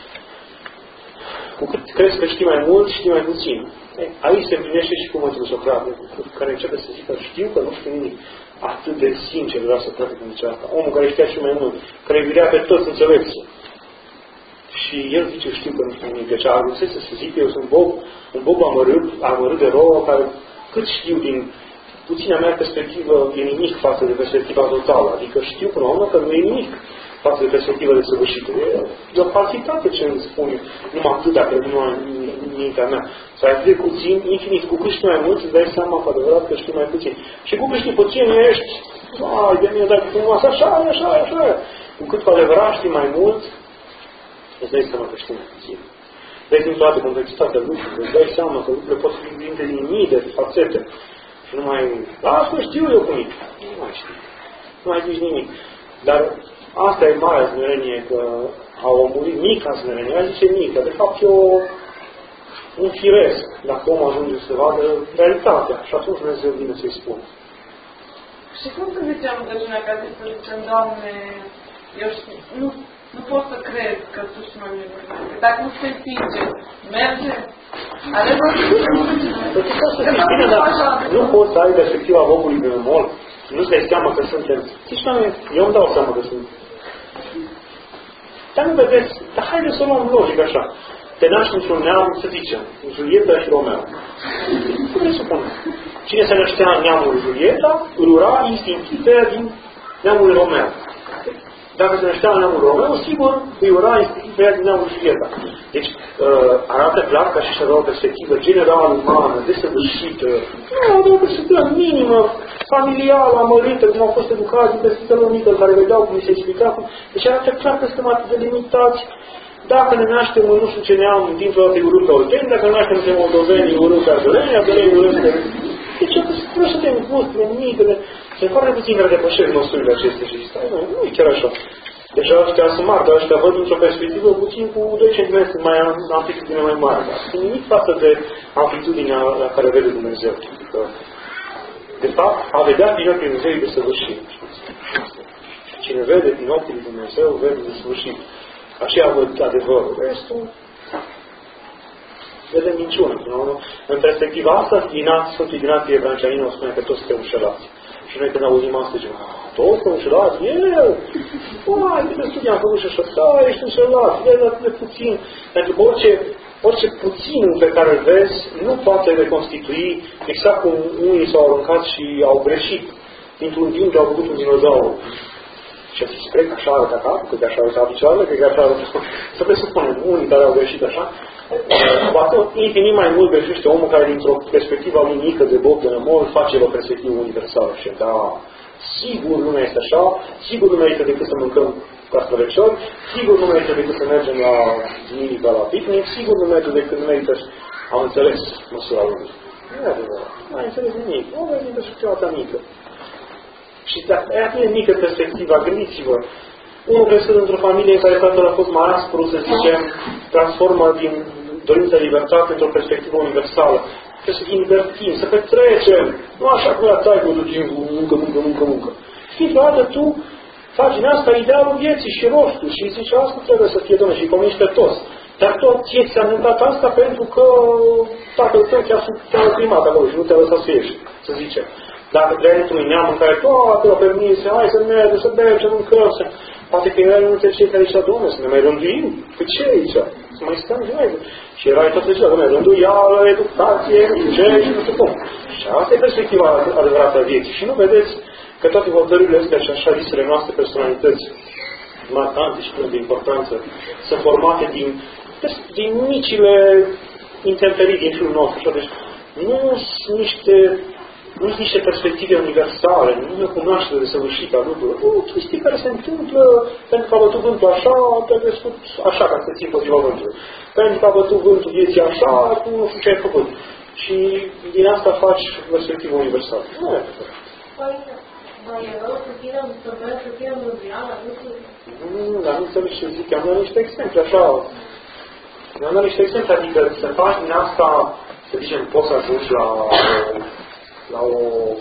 Cu cât crezi că știi mai mult, știi mai puțin. Ei, aici se împlinește și cuvântul Socrate, care începe să zică, știu că nu știu nimic. Atât de sincer vreau să plăcă cum zicea asta. Omul care știa și mai mult, care iubirea pe toți înțelepții. Și el zice, știu că nu știu nimic. Deci a reușit să zic că eu sunt bob, un bob amărât, amărât de rouă, care cât știu din puțina mea perspectivă e nimic față de perspectiva totală. Adică știu până la urmă că nu e nimic. față de perspectivă de săvârșită. E o falsitate ce îmi spune. Numai atât, dacă nu am mintea mea. Să ai atât de puțin, infinit. Cu cât știi mai mult, îți dai seama cu adevărat că știi mai puțin. Și cu cât știi puțin, ești, ai de mine, dar frumos, așa, așa, așa. Cu cât cu adevărat știi mai mult, îți dai seama că știi mai puțin. Vezi din toată complexitatea lucrurilor, îți dai seama că lucrurile pot fi vinte din mii de fațete. Și nu mai... Asta știu eu cu nimic. Nu mai știu. Nu mai zici nimic. Dar asta e marea smerenie, că a omorât mica smerenie. Ea zice mică. De fapt e o, un firesc, dacă om ajunge să vadă realitatea. Și atunci Dumnezeu vine să-i spună. Și cum să zicem rugăciunea ca zis să zicem, Doamne, eu știu, nu, nu pot să cred că Tu știi mai bine. Dacă nu se întinge, merge? Ales o Bine, dar nu poți să ai perspectiva omului de mol. Nu-ți dai seama că suntem... Zici, Doamne, eu îmi dau seama că sunt. Dar nu vedeți, dar haideți să o luăm logic așa. Te naști într-un neam, să zicem, Julieta și Romeo. Cum ne supunem? Cine se năștea în neamul Julieta, îl ura instinctiv pe ea din neamul Romeo. Dacă se năștea în neamul Romeo, sigur îi ura instinctiv pe ea din neamul Julieta. Deci uh, arată clar că așa avea o perspectivă generală, umană, desăvârșită. Nu, avea o perspectivă minimă, familială, amărită, cum au fost educați în perspectivă mică, care vedeau cum se explica. Deci arată clar că suntem atât de limitați. Dacă ne naștem în nu știu ce neam, dintr-o dată urât pe olteni, dacă ne naștem în moldoveni, urât pe ardoleni, ardoleni urât pe... Deci nu suntem gustre, mică, sunt foarte puțin care depășesc măsurile acestea și stai, nu, nu e chiar așa. Deci ăștia sunt mari, dar ăștia văd într-o perspectivă puțin cu doi centimetri mai amplitudine mai mare. Dar sunt nimic față de amplitudinea la care vede Dumnezeu. Adică, de fapt, a vedea din ochii Dumnezeu e de săvârșit. Cine vede din ochii Dumnezeu, vede de săvârșit. Aceea văd adevărul. Restul vede minciună. Nu? În perspectiva asta, Sfântul Ignatie Evangelianul spune că toți suntem înșelați. Și noi când auzim asta, zicem, toți suntem înșelați? Eu! Uai, cât de studii am făcut și așa, da, ești înșelat, vezi atât de puțin. Pentru că orice, orice puținul pe care îl vezi, nu poate reconstitui exact cum unii s-au aruncat și au greșit. Dintr-un din ce au făcut un dinozaur. Și a zis, cred că așa arăta capul, cred că așa arăta picioarele, cred că așa arăta... Să presupunem, unii care au greșit așa, poate infinit mai mult greșește omul care dintr-o perspectivă lui mică de bob de nămol face o perspectivă universală. Și da, sigur nu este așa, sigur nu merită decât să mâncăm castravețiori, sigur nu merită decât să mergem la Mirica la picnic, sigur nu merită decât nu merită... Am înțeles măsura lui. Nu e adevărat, nu ai înțeles nimic, nu vezi din perspectiva ta mică. Și dacă e atât de mică perspectiva, gândiți-vă, unul crescut într-o familie în care tatăl a fost mai aspru, să zicem, transformă din dorința libertate într-o perspectivă universală. Trebuie să fim libertini, să petrecem, nu așa cum la tai cu ducim cu muncă, muncă, muncă, muncă. Știi, toată tu faci din asta idealul vieții și rostul și zici, asta trebuie să fie, Doamne, și convingi pe toți. Dar tot ție ți-a întâmplat asta pentru că tatăl tău te-a primat acolo și nu te-a lăsat să ieși, să zicem. Dacă trăi într-un neam în care toată la permise, hai să mergem, să bem, să mâncăm, să... Poate că erai unul dintre cei care zicea, Doamne, să ne mai rânduim? Pe ce aici? Să mai stăm și noi. Și erai tot zicea, Doamne, rânduială, educație, ce și nu știu cum. Și asta e perspectiva adevărată a vieții. Și nu vedeți că toate hotărârile astea și așa zisele noastre personalități marcante și de importanță sunt formate din, din micile intemperii din jurul nostru. Așa, deci nu sunt niște Nu sunt niște perspective universale, nu e o cunoaștere de săvârșită a lucrurilor. Nu, chestii care se întâmplă pentru că a bătut vântul așa, te-a crescut așa ca să ții potriva vântului. Pentru că a bătut vântul vieții așa, tu nu știu ce ai făcut. Și din asta faci perspectivă universală. Nu e adevărat. Mai e rău să fie să fie mondială, nu știu. Nu, dar nu înțeleg ce zic. Am dat niște exemple așa. Am dat niște exemple, adică să faci din asta, să zicem, poți să ajungi la la o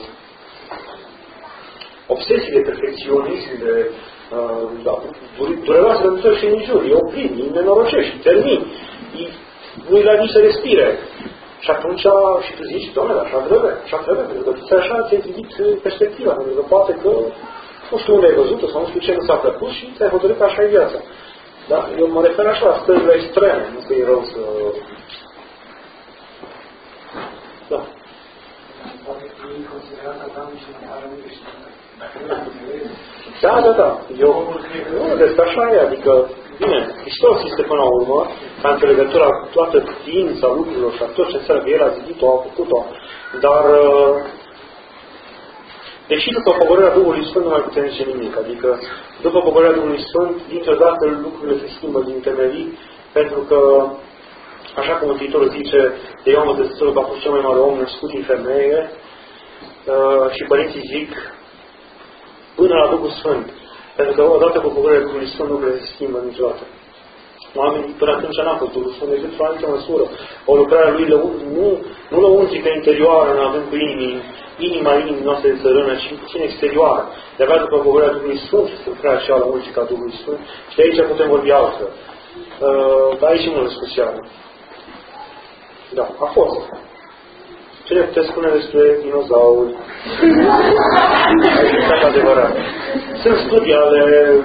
obsesie de perfecționism, de uh, dureroasă de înțeleg și în jur. E oprim, îi nenorocești, termini, nu-i la nici să respire. Și atunci, și tu zici, Doamne, așa trebuie, așa trebuie, pentru că tu așa ți-ai zidit perspectiva, pentru că poate că nu știu unde ai văzut-o sau nu știu ce nu s-a plăcut și ți-ai hotărât că așa e viața. Da? Eu mă refer așa la stările extreme, nu că e rău să... Da. fi considerat Adam și Adam creștină. Dacă nu înțelegi... Da, da, da. Eu, nu, despre așa e, adică, bine, Hristos este până la urmă, ca înțelegătura cu toată ființa lucrurilor și tot ce înseamnă că El a zidit-o, a făcut-o, dar deși după pogorârea Duhului Sfânt nu mai putem zice nimic, adică după pogorârea Duhului Sfânt, dintr-o dată lucrurile se schimbă din temerii, pentru că, așa cum Mântuitorul zice, de Ioan Botezătorul că a fost cel mai mare om născut din femeie, uh, și părinții zic, până la Duhul Sfânt, pentru că odată cu pogorârea Duhului Sfânt lucrurile se schimbă niciodată. Oamenii până atunci n-a fost Duhul Sfânt, decât la nicio măsură. O lucrare lui nu, nu lăuntrică interioară, în având cu inimii, inima inimii noastre de țărână, ci puțin exterioară. De-abia după pogorârea Duhului Sfânt se lucrarea și la muzica Duhului Sfânt și de aici putem vorbi altfel. Uh, dar aici mult special. Da, a fost. Ce ne puteți spune despre dinozauri? Este adevărat. Sunt studii ale,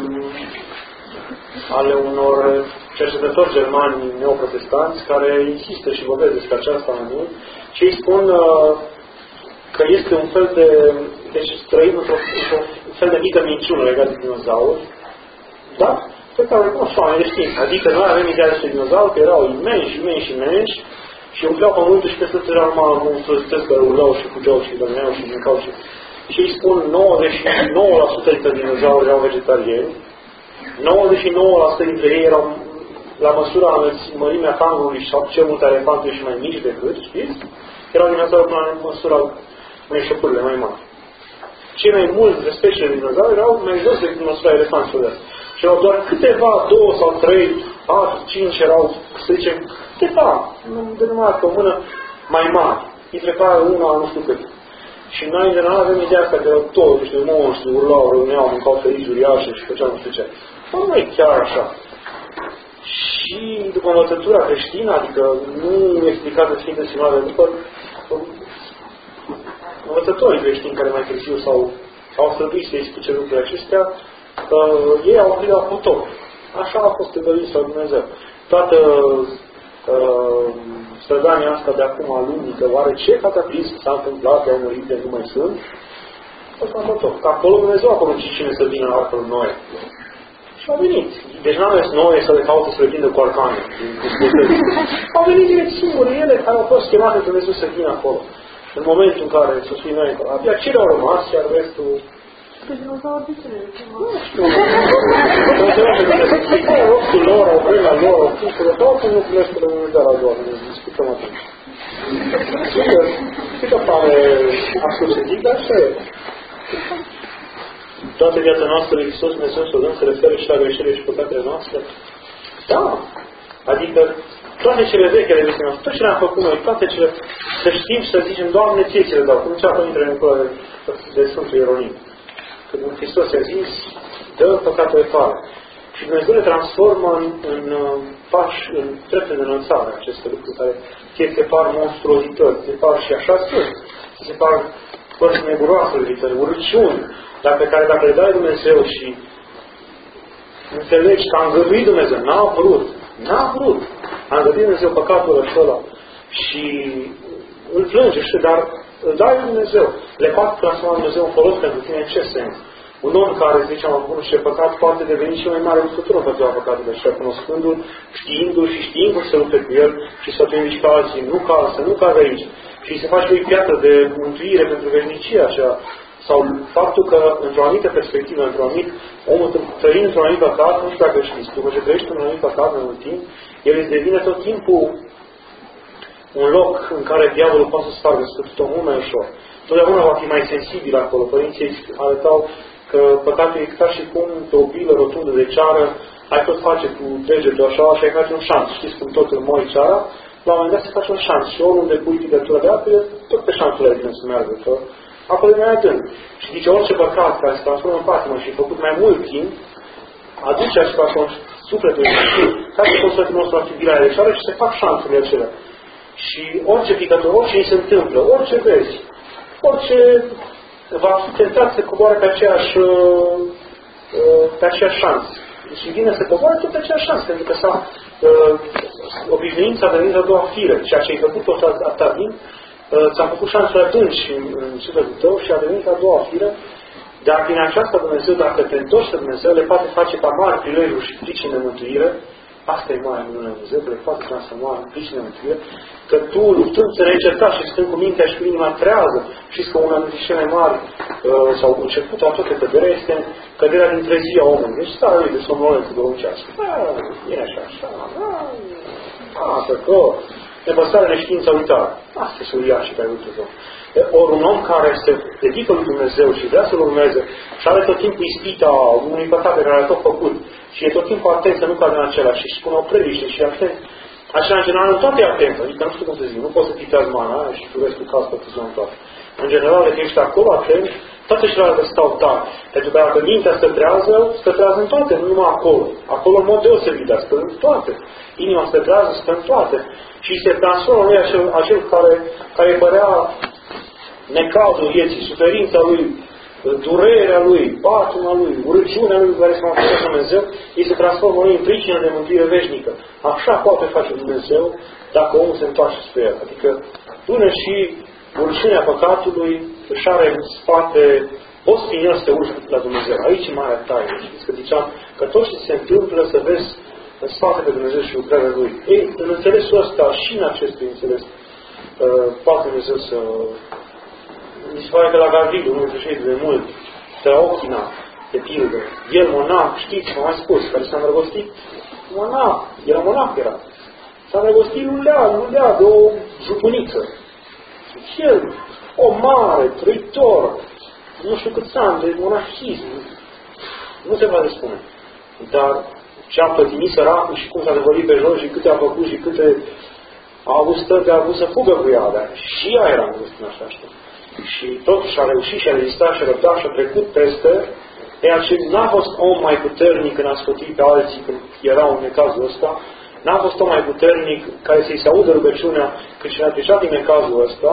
ale unor cercetători germani neoprotestanți care insistă și vorbesc despre aceasta în ei și ei spun uh, că este un fel de... Deci trăim într-un într fel de mică minciună legat de dinozauri. Da? Pe care o cunosc oameni de știință. Adică noi avem ideea despre dinozauri, că erau imensi, imensi, imensi și umpleau pământul și peste tot erau numai monstruozități care urlau și fugeau și dormeau și mâncau și... Și ei spun nouăzeci și nouă la sută dintre dinozauri erau vegetariani, nouăzeci și nouă la sută dintre ei erau la măsura mărimea cangurului sau cel mult elefantului și mai mici decât, știți? Erau dinozauri până la măsura unei șopurile mai mari. Cei mai mulți dintre speciile de dinozauri erau mai jos decât măsura elefantului. Și erau doar câteva, două sau trei, patru, cinci erau, să zicem, câteva, nu de numai pe o mână, mai mari. Dintre care una, nu știu cât. Și noi, în general, avem ideea asta că erau toți niște monștri, urlau, răuneau, mâncau felici uriașe și făceau nu știu ce. Dar nu e chiar așa. Și după învățătura creștină, adică nu explicată Sfinte Sinoare, după învățătorii creștini care mai târziu s-au au străduit să explice lucrurile acestea, uh, ei au venit la potop. Așa a fost îngăduit sau Dumnezeu. Toată uh, strădania asta de acum a lumii, că oare ce cataclism s-a întâmplat, au murit de nu mai sunt, a fost la potop. Că acolo Dumnezeu a poruncit cine să vină în arcul Noe. Și au venit. Deci n-am mers Noe să le caute să le prindă cu arcane. Au venit direct singure ele care au fost chemate de Dumnezeu să vină acolo. În momentul în care să fii noi, abia cele au rămas, iar restul... Că dinozauri de ce le Nu știu. Au rostul lor, au vremea lor, au timpul, toate lucrurile astea le vom la doar. Ne discutăm atunci. Sigur, știi că pare asculțătic, dar așa e. Toată viața noastră, Hristos Dumnezeu să o dăm, se referă și la greșelile și păcatele noastre. Da. Adică toate cele vechi ale vieții noastre, tot ce le-am făcut noi, toate cele, să știm și să zicem, Doamne, ție ți le dau. Cum cea părintele în cură de Sfântul Ieronim. Când Hristos i-a zis, dă păcatele tale. Și Dumnezeu le transformă în, în pași, în trepte de înălțare aceste lucruri care ție se par monstruozități, se par și așa sunt, se par părți neburoase de urăciuni, dar pe care dacă le dai Dumnezeu și înțelegi că a îngăduit Dumnezeu, n-a vrut, n-a vrut, a îngăduit Dumnezeu păcatul ăla și îl plânge, și dar îl dai lui Dumnezeu. Le poate transforma Dumnezeu în folos pentru tine în ce sens? Un om care, ziceam, a făcut niște păcat, poate deveni și mai mare lucrător în fața păcatului. Și cunoscându-l, știindu-l și știind cum să lupte cu el și să te inviți pe alții, nu ca să nu cazi aici. Și să faci o piatră de mântuire pentru veșnicia aceea. Sau faptul că, într-o anumită perspectivă, într-o anumit, omul trăind într-un anumit păcat, nu știu dacă știți, după ce trăiești într-un anumit păcat în timp, el îți devine tot timpul un loc în care diavolul poate să spargă sfârșitul mult mai ușor. Totdeauna va fi mai sensibil acolo. Părinții arătau că păcatul e ca și cum pe o bilă rotundă de ceară ai tot face cu degetul așa și ai face un șanț. Știți cum tot îl moi ceara? La un moment dat se face un șanț și oriunde pui picătura de apă, tot pe șanțul ăla vine să meargă. Că acolo e mai adânc. Și zice, orice păcat care se transformă în patimă și făcut mai mult timp, aduce asupra sufletului ca și constatul nostru la fibrarea de ceară și se fac șanțurile acelea. Și orice picătură, orice îi se întâmplă, orice vezi, orice va fi tentat să coboare pe aceeași, pe aceeași șansă. Și vine să coboare tot pe aceeași șansă, pentru că s-a, uh, obișnuința a devenit a doua fire. Ceea ce ai făcut tot atâta timp, ți-a făcut șansul adânci în, în sufletul tău și a devenit a doua fire, dar prin aceasta Dumnezeu, dacă te întorci de Dumnezeu, le poate face ca mari prilejuri și pricini de mântuire. Asta e mare minune de Dumnezeu, că le poate transforma în pricini de mântuire, că tu, luptând să neîncercat și stând cu mintea și cu inima trează, știți că una dintre cele mai mari uh, sau începutul a toate căderea este căderea dintre zi a omului. Deci starea lui de somnolență de un ceas. E așa, așa, asta că nepăsarea neștiința uitare. Asta sunt uriașii care uită Domnul. Ori un om care se dedică lui Dumnezeu și vrea să-L urmeze și are tot timpul ispita unui păcat pe care l-a tot făcut și e tot timpul atent să nu cadă în același și spune o predice și e atent, așa în general în toate e atent. Adică nu știu cum să zic, nu poți să fii mana și tu restul caz pe tăză în toate. În general, dacă ești acolo atent, toate celelalte stau tare. Pentru că dacă mintea stătrează, stătrează în toate, nu numai acolo. Acolo în mod deosebit, dar stă în toate. Inima stătrează, stă în toate. Și se transformă lui acel, acel care, care părea necazul vieții, suferința lui, durerea lui, patima lui, urăciunea lui care se mă apără Dumnezeu, ei se transformă lui în pricină de mântuire veșnică. Așa poate face Dumnezeu dacă omul se întoarce spre el. Adică până și urăciunea păcatului își are în spate, poți prin el să te urci la Dumnezeu. Aici e marea taină. Știți că ziceam că tot ce se întâmplă să vezi în spate pe Dumnezeu și lucrarea Lui. Ei, în înțelesul ăsta și în acestui înțeles poate Dumnezeu să... Mi se pare că la Gavril, unul dintre de mult, Teochina, de pildă, el monah, știți, m-am mai spus, care s-a îndrăgostit, monah, era monah era. S-a îndrăgostit lulea, lulea de o jupuniță. Și el, o mare, trăitor, nu știu câți ani de monahism, nu se poate spune. Dar ce-a pătimit săracul și cum s-a dezvolit pe jos și câte a făcut și câte a avut stări de a avut să fugă cu ea, dar și ea era îngustă în așa știu. Și totuși a reușit și a rezistat și a răbdat și a trecut peste, iar și n-a fost om mai puternic când a scotit pe alții când erau în necazul ăsta, n-a fost om mai puternic care să-i se audă rugăciunea când și-a trecut din necazul ăsta,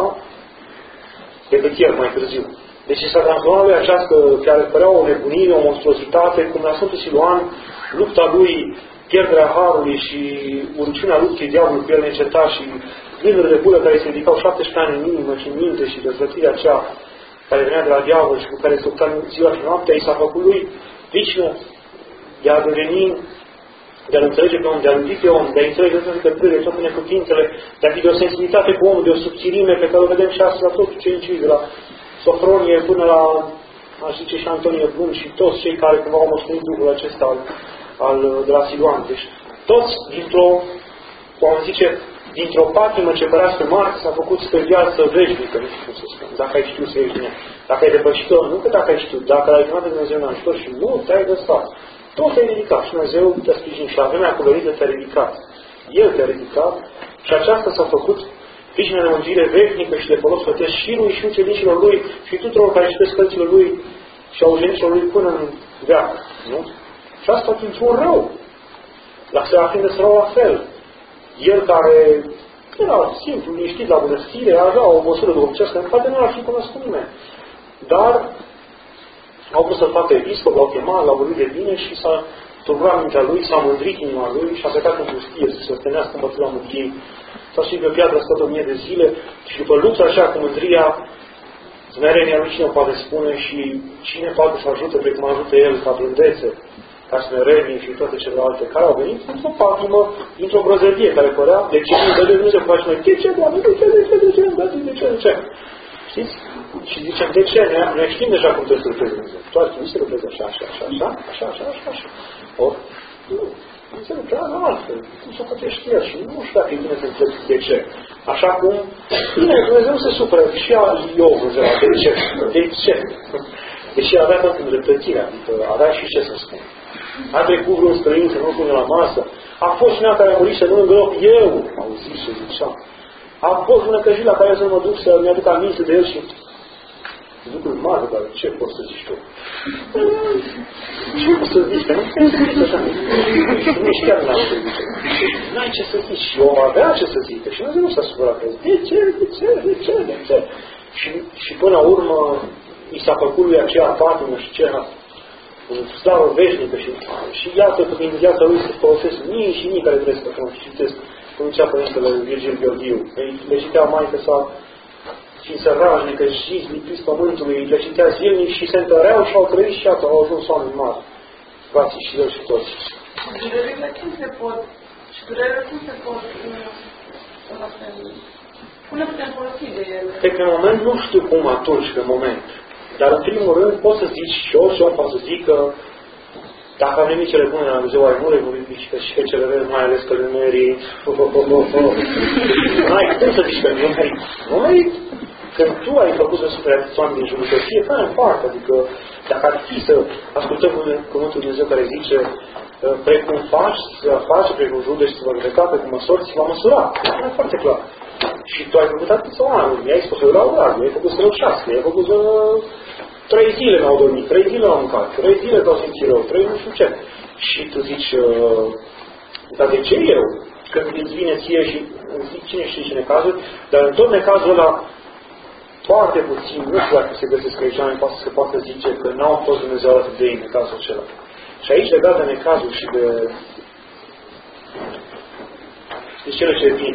decât el mai târziu. Deci s-a transformat lui această, care părea o nebunie, o monstruositate, cum la Sfântul Siluan, lupta lui, pierderea harului și urciunea luptei diavolului cu el neceta și gândurile de bulă care se ridicau șaptesprezece ani în inimă și în minte și dezvătărirea aceea care venea de la diavol și cu care se lupta ziua și noaptea, i s-a făcut lui vicină de a deveni, de a înțelege pe om, de a iubi pe om, de a înțelege toate căprârile, toate neputințele, de a fi de o sensibilitate cu omul, de o subțirime pe care o vedem și astăzi la toți cei cinci, de la Sofronie până la, aș zice, și Antonie Blum și toți cei care cumva au moștenit Duhul acesta al, al, de la Siluan. Deci toți dintr-o, cum am zice, dintr-o patimă ce părea spre moarte s-a făcut spre viață veșnică, nu știu cum să spun, dacă ai știut să ieși din ea. Dacă ai depășit-o, nu că dacă ai știut, dacă l-ai chemat pe Dumnezeu în ajutor și nu te-ai găsat. Tot te-ai ridicat și Dumnezeu te-a sprijinit și la vremea cuvenită te-a ridicat. El te-a ridicat și aceasta s-a făcut pricină de mântuire veșnică și de folos fătesc și lui și ucenicilor lui și tuturor care citesc cărțile lui și a ucenicilor lui până în veac. Nu? Și asta într-un rău. La Serafim de Sărău la fel. El care era simplu, liniștit la bunăstire, avea o măsură duhovnicească, în poate nu ar fi cunoscut nimeni. Dar au vrut să-l facă episcop, l-au chemat, l-au vorbit de bine și s-a tulburat mintea lui, s-a mândrit inima lui și a plecat în pustie să se stănească îmbătut la mântuire. S-a și pe piatră stă o mie de zile și după lupta așa cu mândria, smerenia lui cine poate spune și cine poate să ajute precum ajută el ca blândețe, ca smerenie și toate celelalte care au venit într-o patimă, într-o grozăvie care părea, de ce nu dă nu se face noi, de ce, Doamne, de ce, de ce, de ce, de ce, de ce, știți? Și zicem, de ce? Noi știm deja cum trebuie să lucreze Dumnezeu. Toate nu se lucreze așa, așa, așa, așa, așa, așa, așa, așa. Ori, nu, nu se lucrează altfel. Cum să pătești el și nu știu dacă e bine să înțelegi de ce. Așa cum, bine, Dumnezeu nu se supără și Iov zăra, de ce? De ce? Deși avea tot îndreptățirea, adică avea și ce să spun. A trecut vreun străin să nu pune la masă. A fost cineva care a murit să nu îngrop eu. Au zis și zicea. A fost una căjit la care să mă duc să mi-aduc aminte de el și lucruri mari, dar ce poți să zici tu? Ce poți să zici? Că nu trebuie să zici așa. Nici chiar n-am să zice. N-ai ce să zici. Și eu avea ce să zică. Și nu s-a supărat. De ce? De ce? De ce? De ce? Și, și până la urmă i s-a făcut lui aceea patimă și ce în slavă veșnică și, și iată că din viața lui se folosesc mii și mii care trebuie să citesc. Cum zicea Părintele Virgil Gheorghiu. Le citea Maică sa fiind sărajne, că jiți, lipiți pământului, le citea zilnic și se întăreau și au trăit și iată, au ajuns oameni mari. Frații și eu și toți. Durerile cum se pot, și durerile cum se pot, cum ne putem folosi de ele? Pe pe moment nu știu cum atunci, pe moment. Dar în primul rând poți să zici și orice om poate să zică dacă am nimic cele bune la Dumnezeu, ai nu le vorbiți și pe cele rele, mai ales că le merit. N-ai cum să zici că nu merit. Nu merit. Când tu ai făcut să suferi atâți oameni din jurul tău, fiecare în parte. Adică dacă ar fi să ascultăm cuvântul Dumnezeu care zice precum faci, să faci, precum judești, să vă vedeca, precum măsori, să vă măsura. E foarte clar. Și tu ai făcut atâția oameni, mi-ai spus să rău rar, mi-ai făcut să reușească, mi-ai făcut să... Trei zile n-au dormit, trei zile n-au mâncat, trei zile n-au simțit rău, trei nu știu ce. Și tu zici, uh, dar de ce eu? Când îți vine ție și zic cine știe ce necazuri, dar în tot necazul ăla, foarte puțin, nu știu dacă se găsesc aici, oameni poate să poată zice că n-au fost Dumnezeu atât de ei în necazul acela. Și aici, legat de necazul și de, de cele ce vin,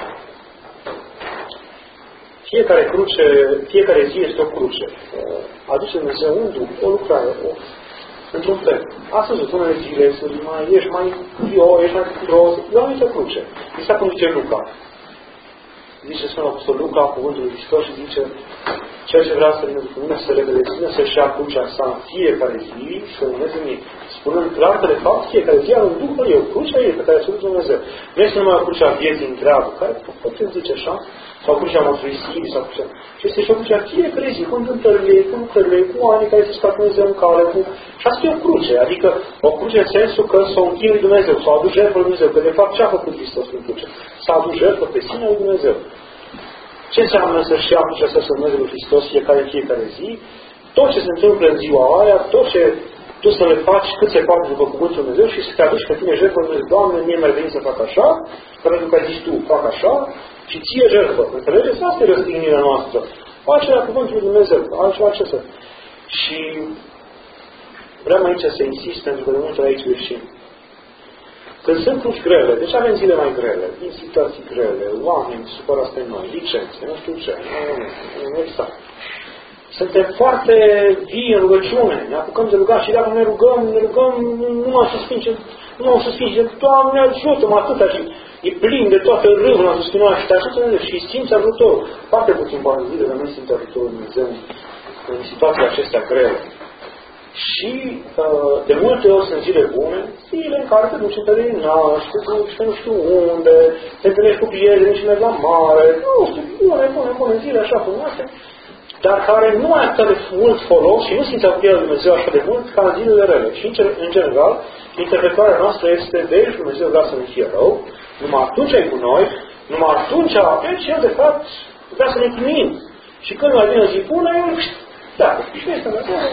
fiecare cruce, fiecare zi este o cruce. Aduce Dumnezeu un duc, o lucrare, o, într-un fel. Astăzi, unele zile, mai, ești mai vio, ești mai gros, e o anumită cruce. Exact cum zice Luca. Zice Sfântul Apostol Luca, cuvântul lui Hristos și zice ceea ce vrea să vină după mine, să repede ține, să-și ia crucea sa în fiecare zi și să urmeze mie. Spunând clar că, de fapt, fiecare zi are un duc el, crucea ei pe care ți-o duce Dumnezeu. Nu este numai o crucea vieții întreagă, care putem zice așa, sau crucea mărturisirii, sau crucea. Și este și o crucea fiecare zi, cu întâmplările, cu lucrările, cu oamenii care se scoate Dumnezeu în cale, cu... Și asta e o cruce, adică o cruce în sensul că s-o închine lui Dumnezeu, s-o aduce jertfă lui Dumnezeu, că de fapt ce a făcut Hristos în cruce? S-a adus jertfă pe sine lui Dumnezeu. Ce înseamnă să-și ia crucea să se urmeze lui Hristos fiecare în fiecare zi? Tot ce se întâmplă în ziua aia, tot ce tu să le faci cât se poate după cuvântul Dumnezeu și să te aduci pe tine jertfă, Dumnezeu, Doamne, mie mi-ar veni să fac așa, pentru că ai zis tu, fac așa, și ție jertfă. Înțelegeți? Asta e răstignirea noastră. Face la cuvântul lui Dumnezeu, altceva ce să. Și vreau aici să insist, pentru că de multe ori aici greșim. Când sunt cruci grele, deci avem zile mai grele, din situații grele, oameni supărați pe noi, licențe, nu știu ce, nu, nu exact. Suntem foarte vii în rugăciune, ne apucăm de rugat și dacă ne rugăm, ne rugăm, nu mă suspinge, nu mă suspinge, Doamne ajută-mă atâta și e plin de toată râvna suspinarea și te ajută Dumnezeu și simți ajutorul. Foarte puțin poate zile, dar nu simți ajutorul Dumnezeu în situațiile acestea grele. Și uh, de multe ori sunt zile bune, zile în care te duci în peregrinaj, te duci pe nu știu unde, te întâlnești cu prieteni și mergi la mare, nu știu, bune, bune, bune, zile așa frumoase, dar care nu ai atât de mult folos și nu simți apropierea lui Dumnezeu așa de mult ca în zilele rele. Și în general, interpretarea noastră este de aici Dumnezeu vrea să ne fie rău, numai atunci ai cu noi, numai atunci deci el de fapt vrea să ne chinuim. Și când mai vine o zi bună, el da, și este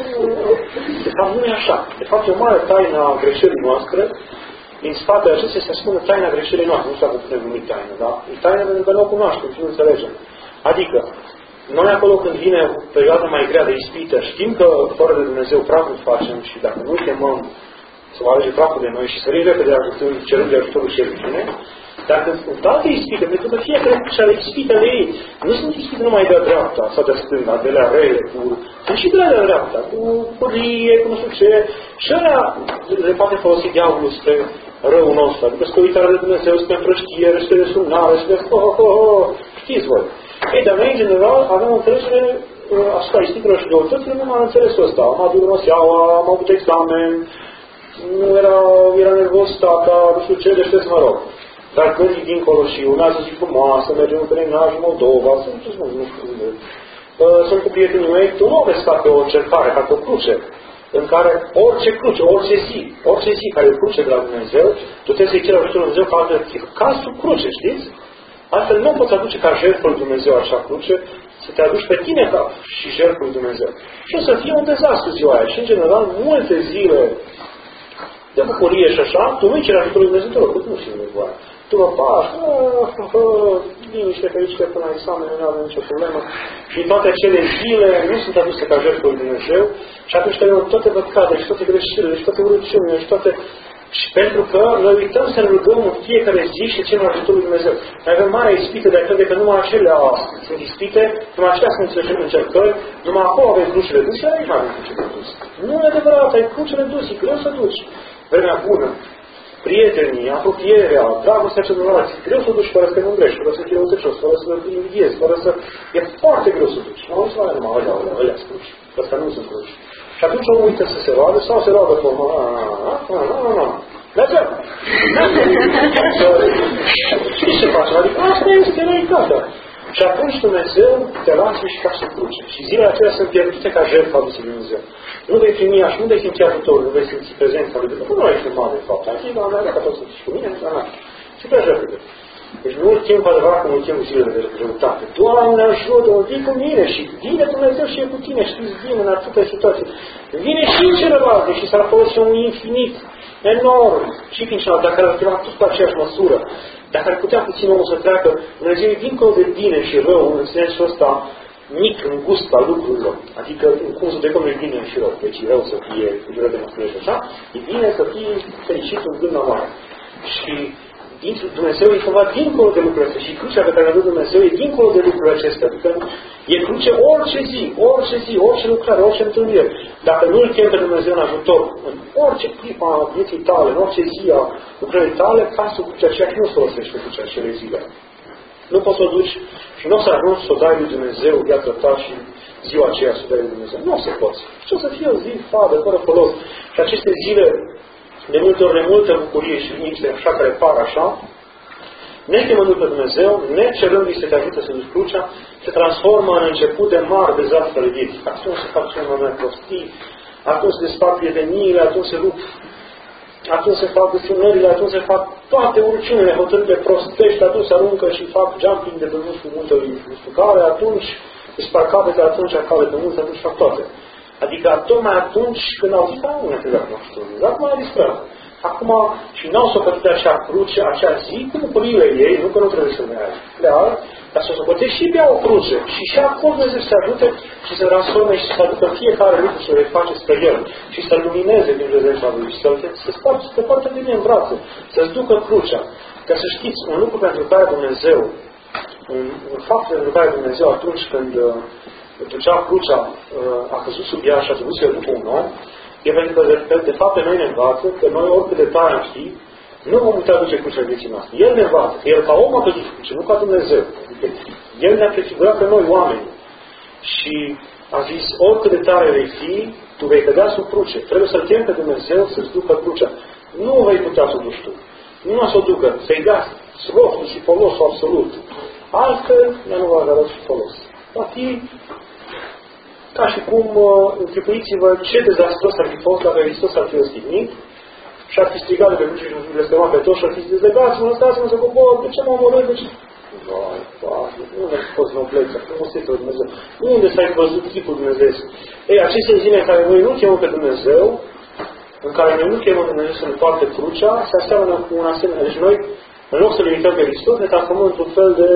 de fapt nu e așa. De fapt e o mare taină a greșelii noastre. Din spatele acestea se spune taina greșelii noastre. Nu știu dacă putem numi taină, dar e taină pentru că nu o cunoaștem și nu înțelegem. Adică, noi acolo când vine o perioadă mai grea de ispită, știm că fără de Dumnezeu praful facem și dacă nu chemăm să o alege praful de noi și să sărim repede ajutorul, cerând de ajutorul cel bine, dar când sunt alte ispite, pentru că fiecare și are ispitele ei, nu sunt ispite numai de-a dreapta sau de-a stânga, de la rele, cu... sunt și de la de-a dreapta, cu curie, cu nu știu ce, și alea le poate folosi diavolul spre răul nostru, adică spre uitarea de Dumnezeu, spre împrăștiere, spre desurnare, spre oh, oh, oh, oh, știți voi. Ei, dar noi, în general, avem o înțelegere asupra ispitelor și greutăților, nu am înțelesul ăsta. Am adus răseaua, am avut examen, nu era, era nervos tata, nu știu ce, deci trebuie să mă rog. Dar când e dincolo și urmează zi frumoasă, mergem în peregrinaj în Moldova, sunt, nu știu unde, sunt cu prietenii mei, tu nu vezi ca pe o încercare, ca pe o cruce, în care orice cruce, orice zi, orice zi care e cruce de la Dumnezeu, tu trebuie să-i ceri ajutorul Dumnezeu ca altfel, ca sub cruce, știți? Altfel nu poți aduce ca jertfă lui Dumnezeu așa cruce, să te aduci pe tine ca și jertfă lui Dumnezeu. Și o să fie un dezastru ziua aia. Și în general, multe zile de bucurie și așa, tu nu-i ceri ajutorul lui Dumnezeu, tu nu știi nevoie. Tu mă pași, liniște, fericite până la examen, nu avem nicio problemă. Și toate acele zile nu sunt aduse ca jertfă lui Dumnezeu și atunci te iau toate păcatele și toate greșelile și toate urăciunile și toate Și pentru că noi uităm să ne rugăm în fiecare zi și cerem ajutorul lui Dumnezeu. Noi avem mare ispită de a crede că numai acelea sunt ispite, numai acelea sunt încercări, numai acolo avem crucile duse, aici nu avem crucile duse. Nu e adevărat, ai crucile duse, e greu să duci. Vremea bună, prietenii, apropierea, dragostea celorlalți, e greu să duci fără să te mândrești, fără să fii răutăcios, fără să te invidiezi, fără să... E foarte greu să duci. Nu auzi mai numai alea, alea, alea sunt cruci. Ăsta nu sunt cruci. Și atunci omul uită să se roadă sau se roadă pe urmă. Nu, nu, nu, nu. Mergem! Știi ce faci? Adică asta este realitatea. Și atunci Dumnezeu te lasă și ca să cruce. Și zilele acelea sunt pierdute ca jertfa lui Dumnezeu. Nu vei primi așa, nu vei simți ajutorul, nu vei simți prezența lui Dumnezeu. Nu ai fi mare, de fapt. Ai la mea, dacă poți să fii cu mine, dar n-ai. Și prea repede. Deci nu îl chem cu adevărat cum îl chem zilele de răutate. Doamne, ajută, vii cu mine și vine Dumnezeu și e cu tine, știți, vine în atâtea situații. Vine și în celelalte și s-ar folosi un infinit enorm. Și prin celălalt, dacă ar fi tot pe aceeași măsură, dacă ar putea puțin omul să treacă, Dumnezeu e dincolo de bine și rău, în sensul ăsta mic, în gust al lucrurilor. Adică, cum să decom, e bine și rău. Deci e rău să fie, e rău de măsură așa, e bine să fie fericit în gând la mare. Și Dumnezeu e cumva dincolo de lucrurile astea și crucea pe care a Dumnezeu e dincolo de lucrurile acestea. Adică e cruce orice zi, orice zi, orice lucrare, orice întâlnire. Dacă nu îl chem pe Dumnezeu în ajutor, în orice clip a vieții tale, în orice zi a lucrării tale, casul crucea aceea și nu se folosește crucea acele zile. Nu poți să o duci și nu o să ajungi să o dai lui Dumnezeu viața ta și ziua aceea să o dai lui Dumnezeu. Nu o să poți. Și o să fie o zi fadă, fără folos. Și aceste zile de multe ori de multă bucurie și liniște, așa care par așa, ne chemându-l pe Dumnezeu, ne cerându-i să te ajute să duci crucea, se transformă în început de mari dezastre ale vieții. Atunci se fac cele mai mari prostii, atunci se despart prieteniile, atunci se rup, atunci se fac desunările, atunci se fac toate urciunile hotărâte prostești, atunci se aruncă și fac jumping de pe muscul muntelui muscul care, atunci își par capete, atunci cale pe munte, atunci fac toate. Adică tocmai atunci când au zis, da, unde te dacă nu știu, dar acum a distrat. Acum, și n-au sopătit acea cruce, acea zi, cu bucuriile ei, nu că nu trebuie să le ai, le ai, dar să sopătești și pe o cruce. Și și acolo Dumnezeu să te ajute și să transforme și să aducă fiecare lucru să le face spre El. Și să lumineze din prezența Lui. Și să te sparți, să te poartă bine în brațe. Să-ți ducă crucea. Ca să știți, un lucru pentru care Dumnezeu, un, un fapt pentru care Dumnezeu atunci când ducea crucea, a căzut sub ea și a trebuit să-l ducă un om, e pentru că, de, de fapt, pe noi ne învață că noi, oricât de tare am ști, nu vom putea duce crucea vieții noastre. El ne învață că El ca om a căzut cruce, nu ca Dumnezeu. Adică El ne-a prefigurat pe noi, oameni. Și a zis, oricât de tare vei fi, tu vei cădea sub cruce. Trebuie să-L chem pe Dumnezeu să-ți ducă crucea. Nu o vei putea să o duci tu. Nu o să o ducă. Să-i dea rostul și folosul absolut. Altfel, ea nu va avea rost și folos. Va fi ca și cum, uh, închipuiți-vă ce dezastros ar fi fost dacă Hristos ar fi răstignit și ar fi strigat de pe cruce și nu fi blestemat pe toți și ar fi zis, legați-mă, lăsați-mă să cobor, de ce mă omorât, de ce? Vai, Doamne, unde ai fost noblețea, frumusețea lui Dumnezeu? Unde s-ai văzut chipul Dumnezeu? Ei, aceste zile în care noi nu chemăm pe Dumnezeu, în care noi nu chemăm Dumnezeu să ne poarte crucea, se aseamănă cu un asemenea. Deci noi, în loc să le uităm pe Hristos, ne transformăm într-un fel de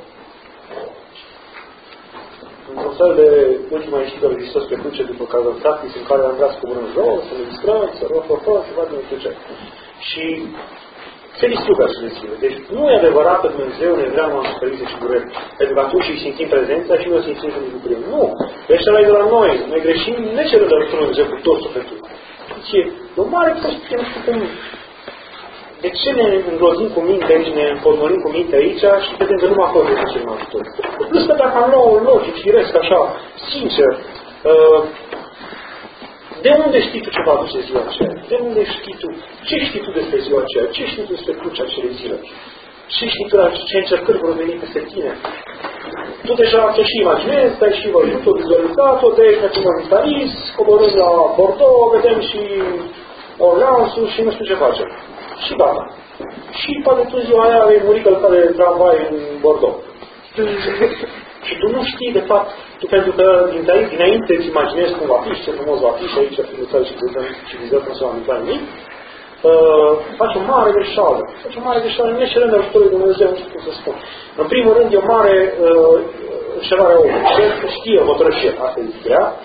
într-un fel de ultima ieșită lui Hristos pe cruce după care practici în care am tras cu mână jos, să ne distrăm, să rog, rog, rog, și facem cruce. Și se distrugă acele zile. Deci nu e adevărat că Dumnezeu ne vrea numai suferințe și dureri. Pentru că atunci îi simțim prezența și noi simțim că ne bucurim. Nu! Greșeala e de la noi. Noi greșim ne cerem de ajutorul Dumnezeu cu tot sufletul. Deci e o mare chestie, nu știu cum. De ce ne îngrozim cu minte aici, ne împotmolim cu minte aici și credem că numai acolo ne cerem ajutor? Plus că dacă am luat logic, firesc, așa, sincer, uh, de unde știi tu ce va aduce ziua aceea? De unde știi tu? Ce știi tu despre ziua aceea? Ce știi tu despre crucea acelei zile? Ce știi tu la ce încercări vor veni peste tine? Tu deja te și imaginezi, te-ai și văzut-o, vizualizat-o, de aici mergem în Paris, coborâm la Bordeaux, vedem și Orleansul și nu știu ce facem. Și gata. Și poate tu ziua aia vei muri călcat de tramvai în Bordeaux. Și tu nu știi, de fapt, tu pentru că dinainte îți imaginezi cum va fi și ce frumos va fi și aici fiind o țară civilizat, nu se va întâmpla nimic, uh, faci o mare greșeală. Faci o mare greșeală, nu ești rând ajutorul lui Dumnezeu, nu știu cum să spun. În primul rând, e o mare uh, înșelare a omului. Ce știe hotărășie, asta e grea.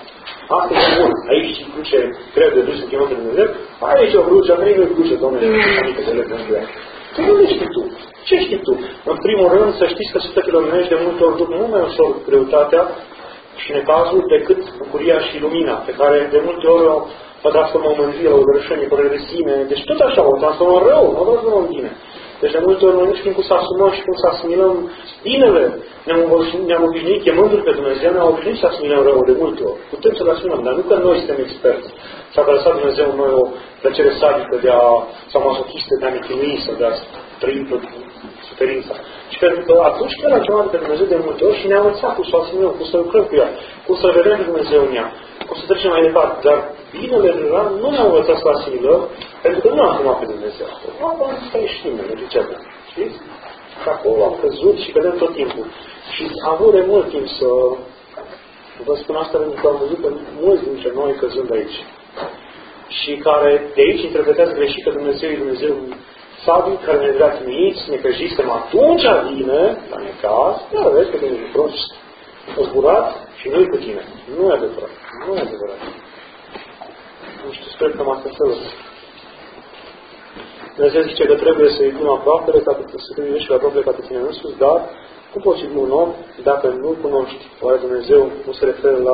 Asta e bun. Aici e cruce, cred de dus în chemă de Dumnezeu. Aici o cruce, aici e o cruce, Doamne, amică de legă pentru ea. Tu nu le știi tu. Ce știi tu? În primul rând, să știți că sufletele omenești de multe ori duc mult mai ușor greutatea și necazul decât bucuria și lumina, pe care de multe ori o transformă o mândrie, o vrășenie, părere de sine. Deci tot așa, o transformă în rău, nu o transformă în bine. Deci de multe ori noi nu știm cum să asumăm și cum să asimilăm binele. Ne-am obișnuit chemându-L pe Dumnezeu, ne-am obișnuit să asimilăm răul de multe ori. Putem să-L asimilăm, dar nu că noi suntem experți. Sau că a lăsat Dumnezeu în noi o plăcere sadică de a, sau masochistă de a ne chinui sau de a trăi suferința. Și pentru că atunci când am chemat pe Dumnezeu de multe ori și ne-a învățat cum să o asimilăm, cum să lucrăm cu ea, cum să vedem pe Dumnezeu în ea, cum să trecem mai departe. Dar binele general nu ne-a învățat să asimilăm, pentru că nu am chemat pe Dumnezeu. Acum să știm, ne pricepem. Știți? Și acolo am căzut și vedem tot timpul. Și am avut de mult timp să vă spun asta pentru că am văzut pe mulți dintre noi căzând aici. Și care de aici interpretează greșit că Dumnezeu e Dumnezeu sabic, care ne vrea chinuiți, ne căjisem, atunci vine la necaz, dar vezi că Dumnezeu prost, o zburat și nu-i cu tine. Nu e adevărat. Nu e adevărat. Nu știu, sper că m-ați înțeles. Dumnezeu zice că trebuie să iubim aproapele, ca să te iubești la aproapele ca pe tine însuți, dar cum poți iubi un om dacă nu-l cunoști? Oare Dumnezeu nu se referă la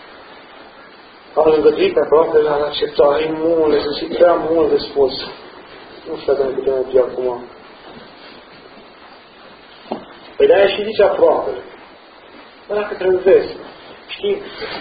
a îngădui pe aproapele, a accepta, e mult, e prea mult de spus. Nu știu dacă ne putem iubi acum. Păi de-aia și zice aproapele. Dar dacă te înveți, știi,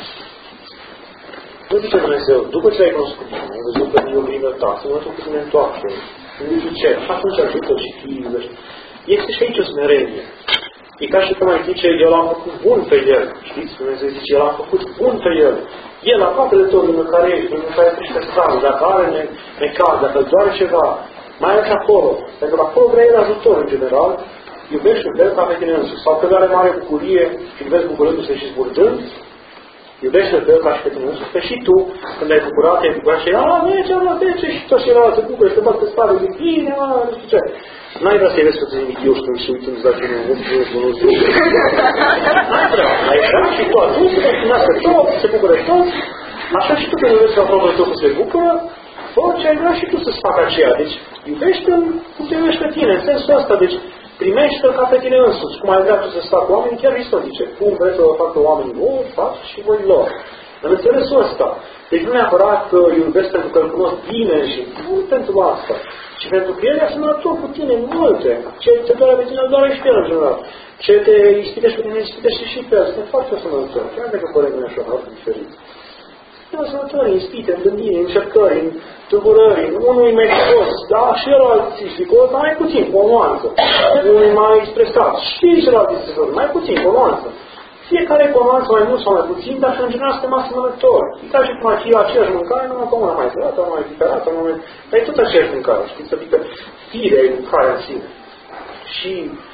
nu zice Dumnezeu, după ce ai cunoscut bine, ai văzut că e o grijă ta, să nu știu că ne întoarce, nu știu ce, atunci ajută și fii iubești. Este și aici o smerenie. E ca și cum ai zice, eu l-am făcut bun pe el. Știți? Dumnezeu zice, eu l-am făcut bun pe el. El, aproape de tot, lângă care ești, lângă care ești pe stradă, dacă are necaz, dacă îl doare ceva, mai ales acolo. Pentru că acolo vrea el ajutor, în general, iubește pe el ca pe tine însuși. Sau că are mare bucurie și îl vezi bucurându-se și zburdând, iubește pe el ca și pe tine însuși. Că și tu, când ai bucurat, ai bucurat și a, merge, a, merge, și tot ceilalți se bucură, și te bat pe spate, zic, bine, a, nu știu ce. N-ai vrea să-i vezi că ți-i eu și și uitând la cine nu știu, nu știu, nu știu. N-ai vrea, ai vrea și tu atunci să te cunoască tot, se bucură tot, așa și tu când iubești la propria tău că se bucură, fă ce ai vrea și tu să-ți facă aceea. Deci, iubește-l cum te iubești pe tine, în sensul ăsta, deci, primește-l ca pe tine însuți. Cum ai vrea tu să-ți facă oamenii, chiar Hristos zice, cum vreți să vă facă oamenii lor, fac și voi lor. În înțelesul ăsta. Deci nu neapărat că îl iubesc pentru că îl cunosc bine și nu pentru asta. Și pentru că el e asemănător cu tine în multe. Ce te doare pe tine, îl doare și pe el în general. Ce te ispitește pe tine, ispitește și pe el. Sunt foarte asemănător. Chiar dacă părere nu e așa, foarte diferit. Suntem asemănători în ispite, în gândire, în încercări, în tulburări. Unul e mai frumos, da? Și celălalt isticos, mai puțin, cu o nuanță. Unul e mai stresat. Și celălalt isticos, mai puțin, cu o nuanță. Fiecare comanță mai mult sau mai puțin, dar în general suntem asemănători. E ca și cum ar fi aceeași mâncare, numai că una mai tăiată, una mai piperată, una mai... Dar e tot aceeași mâncare, știți? Adică firea e mâncarea în sine. Și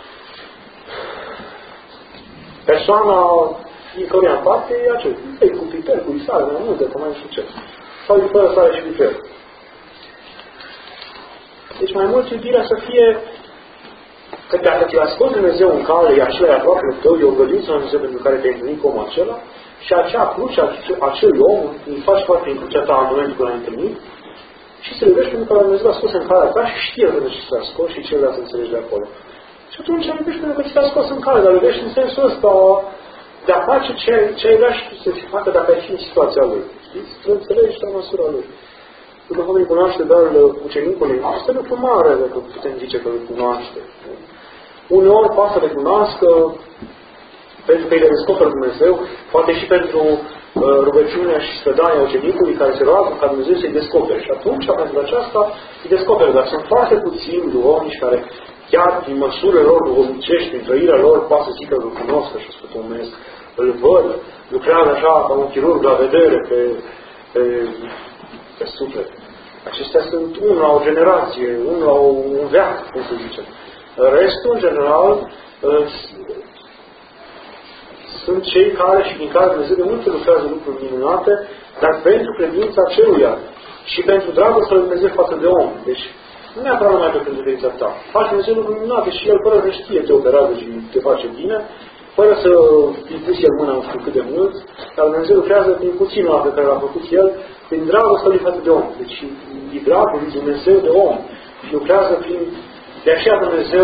persoana fiecăruia în parte e acel. E cu piper, cu sare, mai multe, că mai știu ce. Sau e fără sare și piper. Deci mai mult iubirea să fie că dacă ți-l asculți Dumnezeu în cale, e acela aproape de tău, e o găduință la Dumnezeu pentru care te-ai întâlnit cu omul acela și acea cruce, acel om, îi faci parte din crucea ta în momentul când l-ai întâlnit și să-l iubești pentru că Dumnezeu a spus în calea ta și știe că ce ți-l scos și ce vrea să înțelegi de acolo. Și atunci iubești pentru că ți-l scos în cale, dar iubești în sensul ăsta de a face ce, ce ai vrea și tu să-ți facă dacă ai fi în situația lui. Știți? Să înțelegi la măsura lui. După cum îi cunoaște darul ucenicului, asta e lucru mare, dacă putem zice că îl cunoaște. Uneori poate să le cunoască pentru că îi le descoperă Dumnezeu, poate și pentru uh, rugăciunea și strădania ucenicului care se roagă ca Dumnezeu să-i descopere. Și atunci, pentru aceasta, îi descoperă. Dar sunt foarte puțini duhovnici care, chiar din măsurile lor duhovnicești, din trăirea lor, poate să zică că îl cunosc și să Dumnezeu. Îl văd, lucrează așa ca un chirurg la vedere pe, pe, pe suflet. Acestea sunt unul la o generație, unul la un veac, cum să zicem. Restul, în general, sunt cei care și din care Dumnezeu de multe lucrează lucruri minunate, dar pentru credința celuia și pentru dragostea lui Dumnezeu față de om. Deci, nu neapărat numai pentru credința ta. Faci Dumnezeu lucruri minunate și El, fără să știe, te operează și te face bine, fără să fi pus el mâna nu știu cât de mult, dar Dumnezeu lucrează prin puținul pe care l-a făcut el, prin dragostea lui față de om. Deci e dragul lui Dumnezeu de om. Și lucrează prin... De aceea Dumnezeu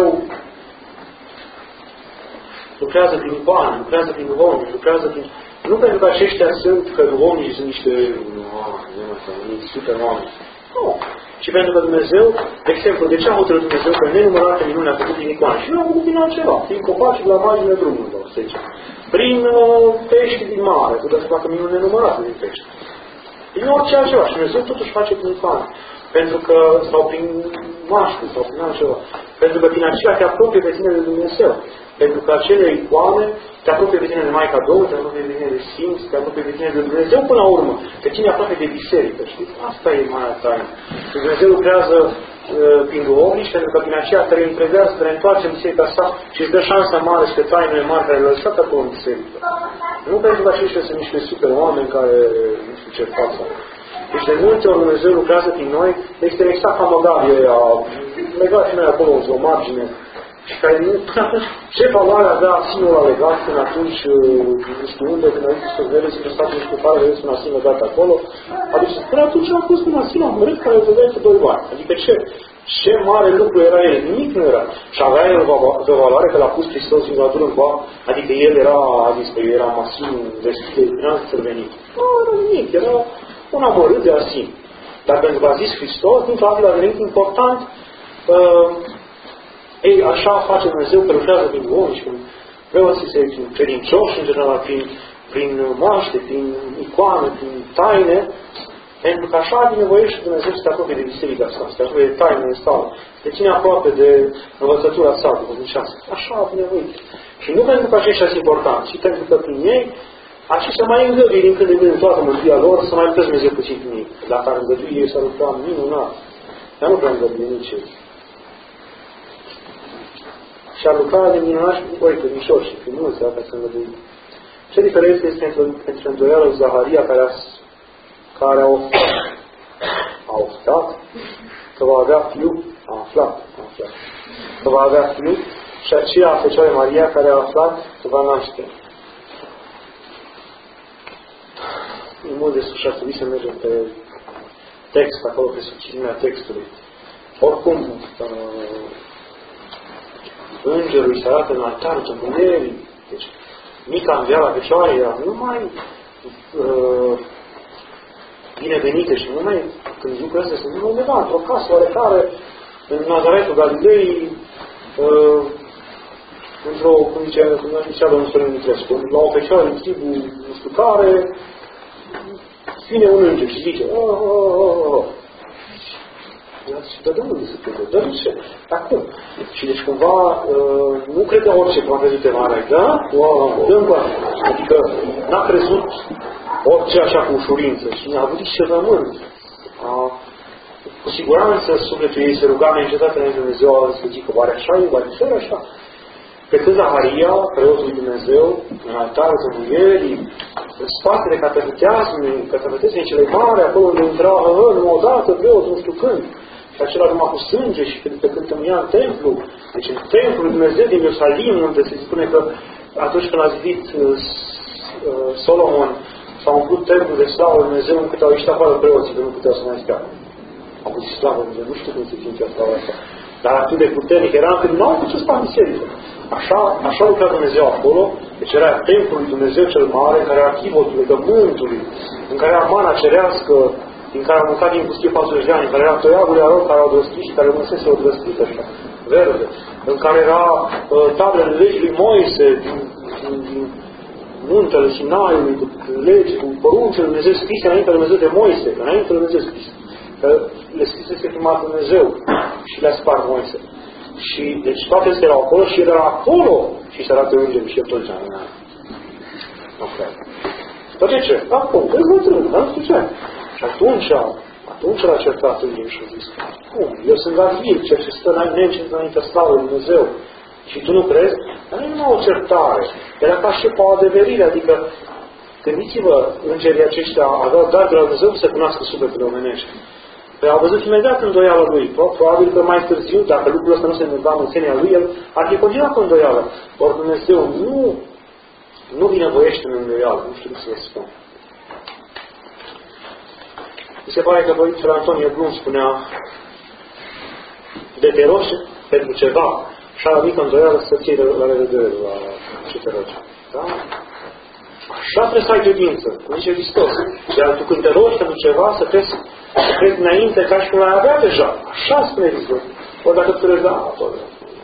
lucrează prin icoane, lucrează prin duhovnici, lucrează prin... Nu pentru că aceștia sunt, că duhovnici sunt niște super oameni. Nu. Și pentru că Dumnezeu, de exemplu, de ce a hotărât Dumnezeu că nenumărate minuni a făcut prin icoane? Și nu a făcut prin altceva, prin copaci de la marginea drumurilor, să zicem. Prin uh, pești din mare, putea să facă minuni nenumărate din pești. Prin orice altceva. Și Dumnezeu totuși face prin icoane. Pentru că, sau prin maște, sau prin altceva. Pentru că prin aceea te apropie pe tine de Dumnezeu. Pentru că acele icoane te apropie pe tine de Maica Domnului, te apropie pe tine de Sfinți, te apropie pe tine de Dumnezeu până la urmă. Te ține aproape de biserică, știți? Asta e marea taină. Dumnezeu lucrează uh, prin duhovnici, pentru că prin aceea te reîntrevează, te reîntoarce în biserica sa și îți dă șansa mare și pe tainele mari care le-a lăsat acolo în biserică. Nu pentru că aceștia sunt niște super oameni care nu știu ce față. Deci de multe ori Dumnezeu lucrează prin noi, este exact ca măgavie, a legat și noi acolo o margine, și care nu, până atunci, ce valoare avea asinul la legat până atunci, nu știu unde, când a zis să vedeți că stați niște care vedeți un asin legat acolo, adică până atunci a fost un asin amărât care îl vedeai cu doi bani. Adică ce, ce mare lucru era el, nimic nu era. Și avea el de valoare că l-a pus Hristos din natură în va, adică el era, a zis că eu eram asin destul de intervenit. Nu era nimic, era un amărât de asin. Dar pentru că a zis Hristos, din toate a devenit important. Uh, ei, așa face Dumnezeu că lucrează prin om și prin preoții săi, prin credincioși, în general, prin, prin moaște, prin icoane, prin taine, pentru că așa binevoiește Dumnezeu să te apropie de biserica sa, să te apropie de tainele sale, să te ține aproape de învățătura sa, de duhovnicească. Așa binevoiește. Și nu pentru că aceștia sunt importanți, ci pentru că prin ei aceștia mai îngăduie din când de când în toată mântuirea lor să mai lucreze Dumnezeu puțin prin ei. Dacă ar îngădui ei să lucra minunat, dar nu prea îngăduie nici ei. Și a lucrat de minunat și cu credincioși și prin mulți dacă să îngăduie. Ce diferență este între, între îndoială Zaharia care a, care a oftat, a oftat că va avea fiu, a aflat, a aflat, că va avea fiu și aceea a Fecioarei Maria care a aflat că va naște. E mult de sus și ar trebui să mergem pe text, acolo pe subținimea textului. Oricum, uh, îngerul îi se arată în altarul tămânerii. Deci, mica înviala Fecioarei era numai uh, binevenită și numai când zic că astea sunt numai undeva, într-o casă oarecare, în Nazaretul Galilei, uh, într-o, cum zicea, cum zicea domnul Sorin Mitrescu, la o fecioară în tribul nu știu care, vine un înger și zice, oh, oh, oh, oh. Și dar de unde se crede? Dar de ce? Acum. Și deci cumva, uh, nu cred că orice cum a crezut Emanuel, da? Wow, dăm bani. Adică n-a crezut orice așa cu ușurință și a avut niște rământ. Uh, cu siguranță sufletul ei se ruga neîncetat înainte de Dumnezeu să zică, oare așa e, oare așa e așa? Pe când Zaharia, preotul lui Dumnezeu, în altarul tămâierii, în spatele catafeteazmei, catafeteazmei cele mari, acolo unde intra, numai odată, preotul, nu știu când, și acela numai cu sânge și pe, pe când tămâia în templu, deci în templul lui Dumnezeu din Ierusalim, unde se spune că atunci când a zidit uh, uh, Solomon, s-a umplut templul de slavă lui Dumnezeu, încât au ieșit afară preoții, că nu puteau să mai stea. Au pus slavă lui Dumnezeu, nu știu cum se simțea slava asta. Dar atât de puternic era încât nu au putut sta în biserică. Așa, așa lucra Dumnezeu acolo, deci era templul lui Dumnezeu cel mare, în care era chivotul legământului, în care era mana cerească, din care a mâncat din pustie patruzeci de ani, în care era toiagul arod care au drăstit și care rămânsese o drăstită așa, verde, în care era uh, tablele legii lui Moise, din, din, din muntele Sinaiului, cu legi, cu poruncile lui Dumnezeu scrise înainte de Dumnezeu de Moise, înainte de Dumnezeu scrise. Că le scrisese primat Dumnezeu și le-a spart Moise. Și deci toate astea erau acolo și el era acolo și se arată îngerul și el tot zicea, nu, nu cred. Dar de ce? Acum, că e bătrân, dar nu știu ce. Și atunci, atunci l-a certat îngerul și a zis, cum? Eu sunt David, ceea ce stă neîncet înaintea slavă lui Dumnezeu. Și tu nu crezi? Dar nu e numai o certare. Era ca și pe o adeverire, adică gândiți-vă, îngerii aceștia aveau dar de la Dumnezeu să cunoască sufletele omenești. Păi a văzut imediat îndoială lui. Probabil că mai târziu, dacă lucrul ăsta nu se întâmpla în senia lui, el ar fi continuat cu îndoială. Ori Dumnezeu nu Nu binevoiește în îndoială, nu știu cum să vă spun. Mi se pare că Părintele Antonie Blum spunea de te rogi pentru ceva și la mică îndoială să ții la revedere la ce te rogi. Da? Așa trebuie să ai credință, cum zice Hristos. Iar tu când te rogi pentru ceva, să crezi, să crezi înainte ca și cum l-ai avea deja. Așa spune Hristos. Ori dacă tu crezi, da, apoi,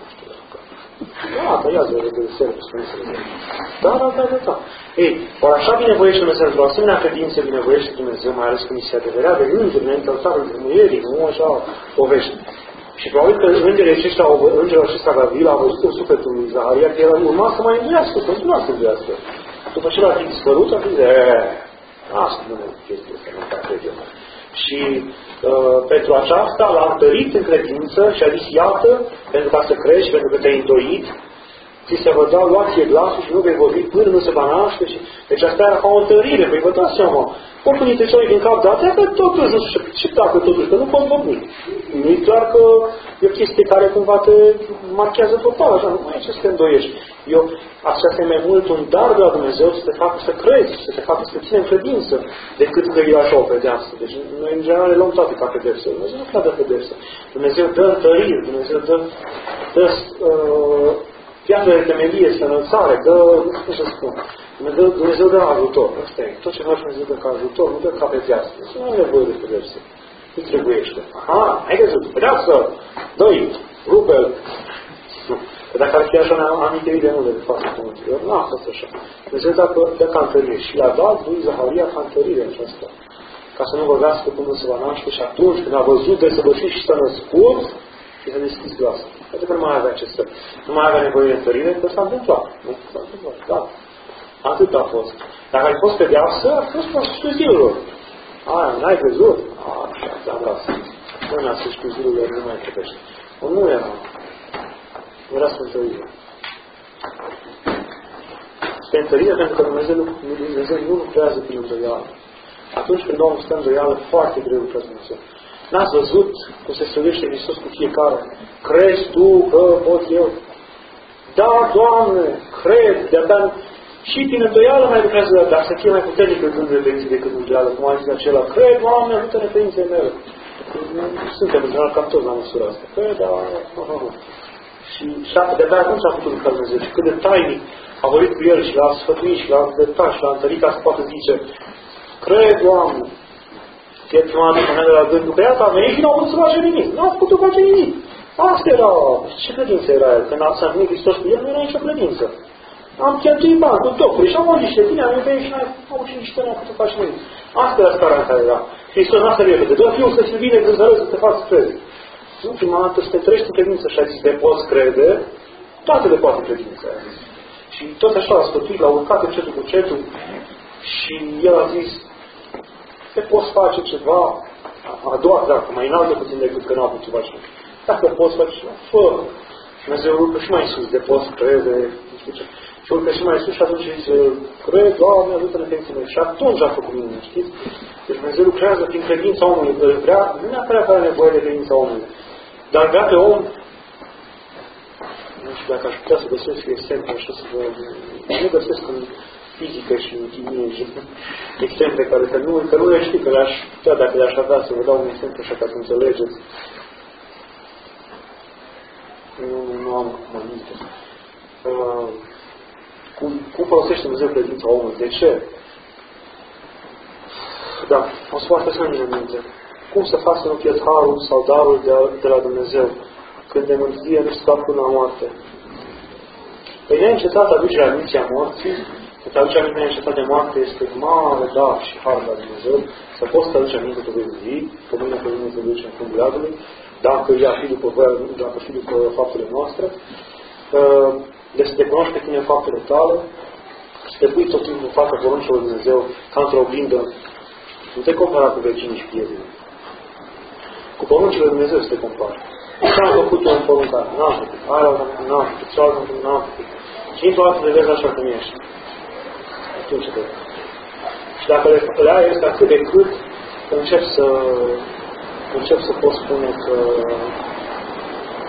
da, tăiază de seară, spune să vedem. Da, da, da, da, da. Ei, ori așa binevoiește Dumnezeu, într-o asemenea credință binevoiește Dumnezeu, mai ales când se adeverea de îngeri, înainte altarul de muierii, nu așa povești. Și probabil că îngerii aceștia, îngerul acesta Gavril a văzut în sufletul lui Zaharia că el urma să mai înduiască, să nu să înduiască. După ce l-a fi dispărut, a zis, eee, asta nu e chestia asta, nu cred eu. Și uh, pentru aceasta l-a întărit în credință și a zis, iată, pentru ca să crești, pentru că te-ai îndoit, ți se vă dau, luați-e glasul și nu vei vorbi până nu se va naște. Și... Deci asta era ca o întărire, vei vă dați seama. Oricum te ți din cap, dar că totuși, nu știu, ce dacă totuși, că nu poți vorbi. Nu e clar că e o chestie care cumva te marchează total, așa, nu mai e ce să te îndoiești. Eu, aceasta e mai mult un dar de la Dumnezeu să te facă să crezi, să te facă să te ține în credință, decât că e așa o pedeapsă. Deci noi în general le luăm toate ca pedepsă. Dumnezeu nu dă pedepsă. Dumnezeu dă întărire, Dumnezeu dă, dă uh, piatră de temelie, sănățare, dă, nu știu cum să spun. Dumnezeu, Dumnezeu dă ajutor. Asta e. Tot ce vreau să Dumnezeu dă ca ajutor, nu dă ca pedeapsă. Deci nu ai nevoie de pedepsă. Nu trebuiește. Aha, ai găsit. Pedeapsă! Dă-i! Rupe-l! Că dacă ar fi așa, am amintit de multe de față pământului. Nu a fost așa. Dumnezeu dă ca întărire. Și i-a dat lui Zaharia ca întărire aceasta. Ca să nu vorbească până se va naște și atunci când a văzut de săvârșit și s-a născut, și s-a deschis glasul. Pentru că nu mai avea ce să... Nu mai avea nevoie de întărire, că s-a întâmplat. Nu? S-a întâmplat. Da. Atât a fost. Dacă ar fi fost pedeapsă, ar fi fost la sfârșitul zilelor. Aia, n-ai crezut? Așa, da, lasă. Nu la sfârșitul zilelor, nu mai trebuiește. O, nu era. Era să întărire. Spre întărire, pentru că Dumnezeu nu, Dumnezeu nu lucrează prin îndoială. Atunci când omul stă îndoială, foarte greu lucrează Dumnezeu. N-ați văzut cum se străduiește Hristos cu fiecare? Crezi tu că pot eu? Da, Doamne, cred, de-abia și prin îndoială mai lucrează, dar să fie mai puternic gândurile vieții decât îndoială, cum a zis acela, cred, Doamne, ajută-ne credințele mele. Suntem în general cam toți la măsura asta. Cred, da, și, și de-abia atunci a făcut lucrarea Dumnezeu. Și cât de tainic a vorbit cu el și l-a sfătuit și l-a îndreptat și l-a întărit ca să poată zice, cred, Doamne, că e prima dată mea de la gândul că iată a venit și n-au putut să face nimic. N-au putut face nimic. Asta era. Ce credință era el? Când s-a venit Hristos cu el, nu era nicio credință. Am cheltuit bani cu doctori și am auzit niște tine, am venit și n-ai auzit niște n-au putut face nimic. Asta era starea în care era. Hristos n-a să repede. Doar Fiul să-ți vine gânzărău să te faci crezi. Nu, prima dată să te trăiești în credință și a zis, de poți crede, toate le poate credința. Și tot așa a sfătuit, l-a urcat încetul cu încetul și el a zis, te poți face ceva, a doua dacă mai înaltă puțin decât că n-au putut face. Dacă poți face ceva, fă. Dumnezeu urcă și mai sus, de poți crede, nu știu ce. Și urcă și mai sus și atunci zice, cred, Doamne, ajută-ne credința mea. Și atunci a făcut mine, știți? Deci Dumnezeu lucrează prin credința omului. Îl vrea, nu neapărat are nevoie de credința omului, dar vrea pe om, nu știu dacă aș putea să găsesc exemple, așa să vă... Nu găsesc în fizică și în chimie și exemple care că nu, că nu le știu, că le-aș putea, dacă le-aș avea, să vă dau un exemplu așa ca să înțelegeți. Nu, nu am cum aminte. Uh, cum, cum folosește Dumnezeu credința omului? De ce? Da, o să foarte să nu minte. Cum să faci să nu pierzi harul sau darul de, de la Dumnezeu când de mântuire nu stă până la moarte? Păi neîncetat aducerea amintii morții, să te aduce aminte neîncetat de moarte este mare dar și har la Dumnezeu, să poți să aduci aminte că vei zi, că mâine pe mine te duci în fundul iadului, dacă ea fi după voia, dacă fi după faptele noastre, de să te cunoști pe tine faptele tale, să te pui tot timpul în fața poruncilor lui Dumnezeu, ca într-o oglindă. Nu te compara cu vecinii și prietenii. Cu poruncile lui Dumnezeu să te compari. Ce am făcut eu în poruncare? N-am făcut. Aia n-am făcut. Cealaltă n-am făcut. Și într-o dată le vezi așa cum ești. Atunci te vezi. Și dacă le, le ai este atât de cât, încep să încep să pot spune că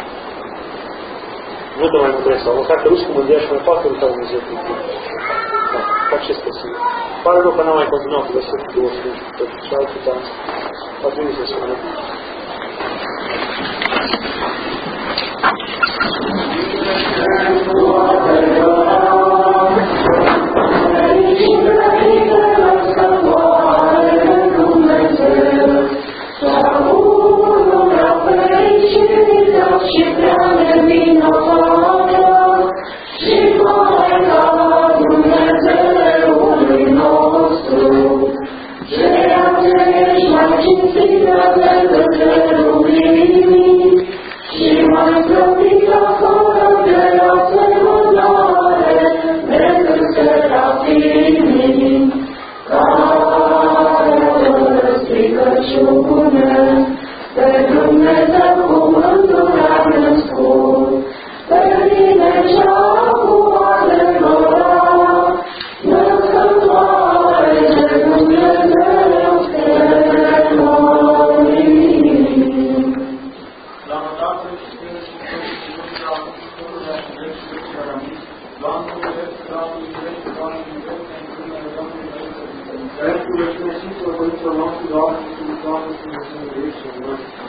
nu te mai mândresc. Sau măcar că ruși cu mândria și mai poate lucra Dumnezeu cu tine. acest posibil. Pare rău că n-am mai continuat cu versetul două sute și altul, dar a trebuit să spunem. Pentru că Sfântul Părinte Ioan, Doamne, Doamne, Doamne, Doamne, Doamne, Doamne,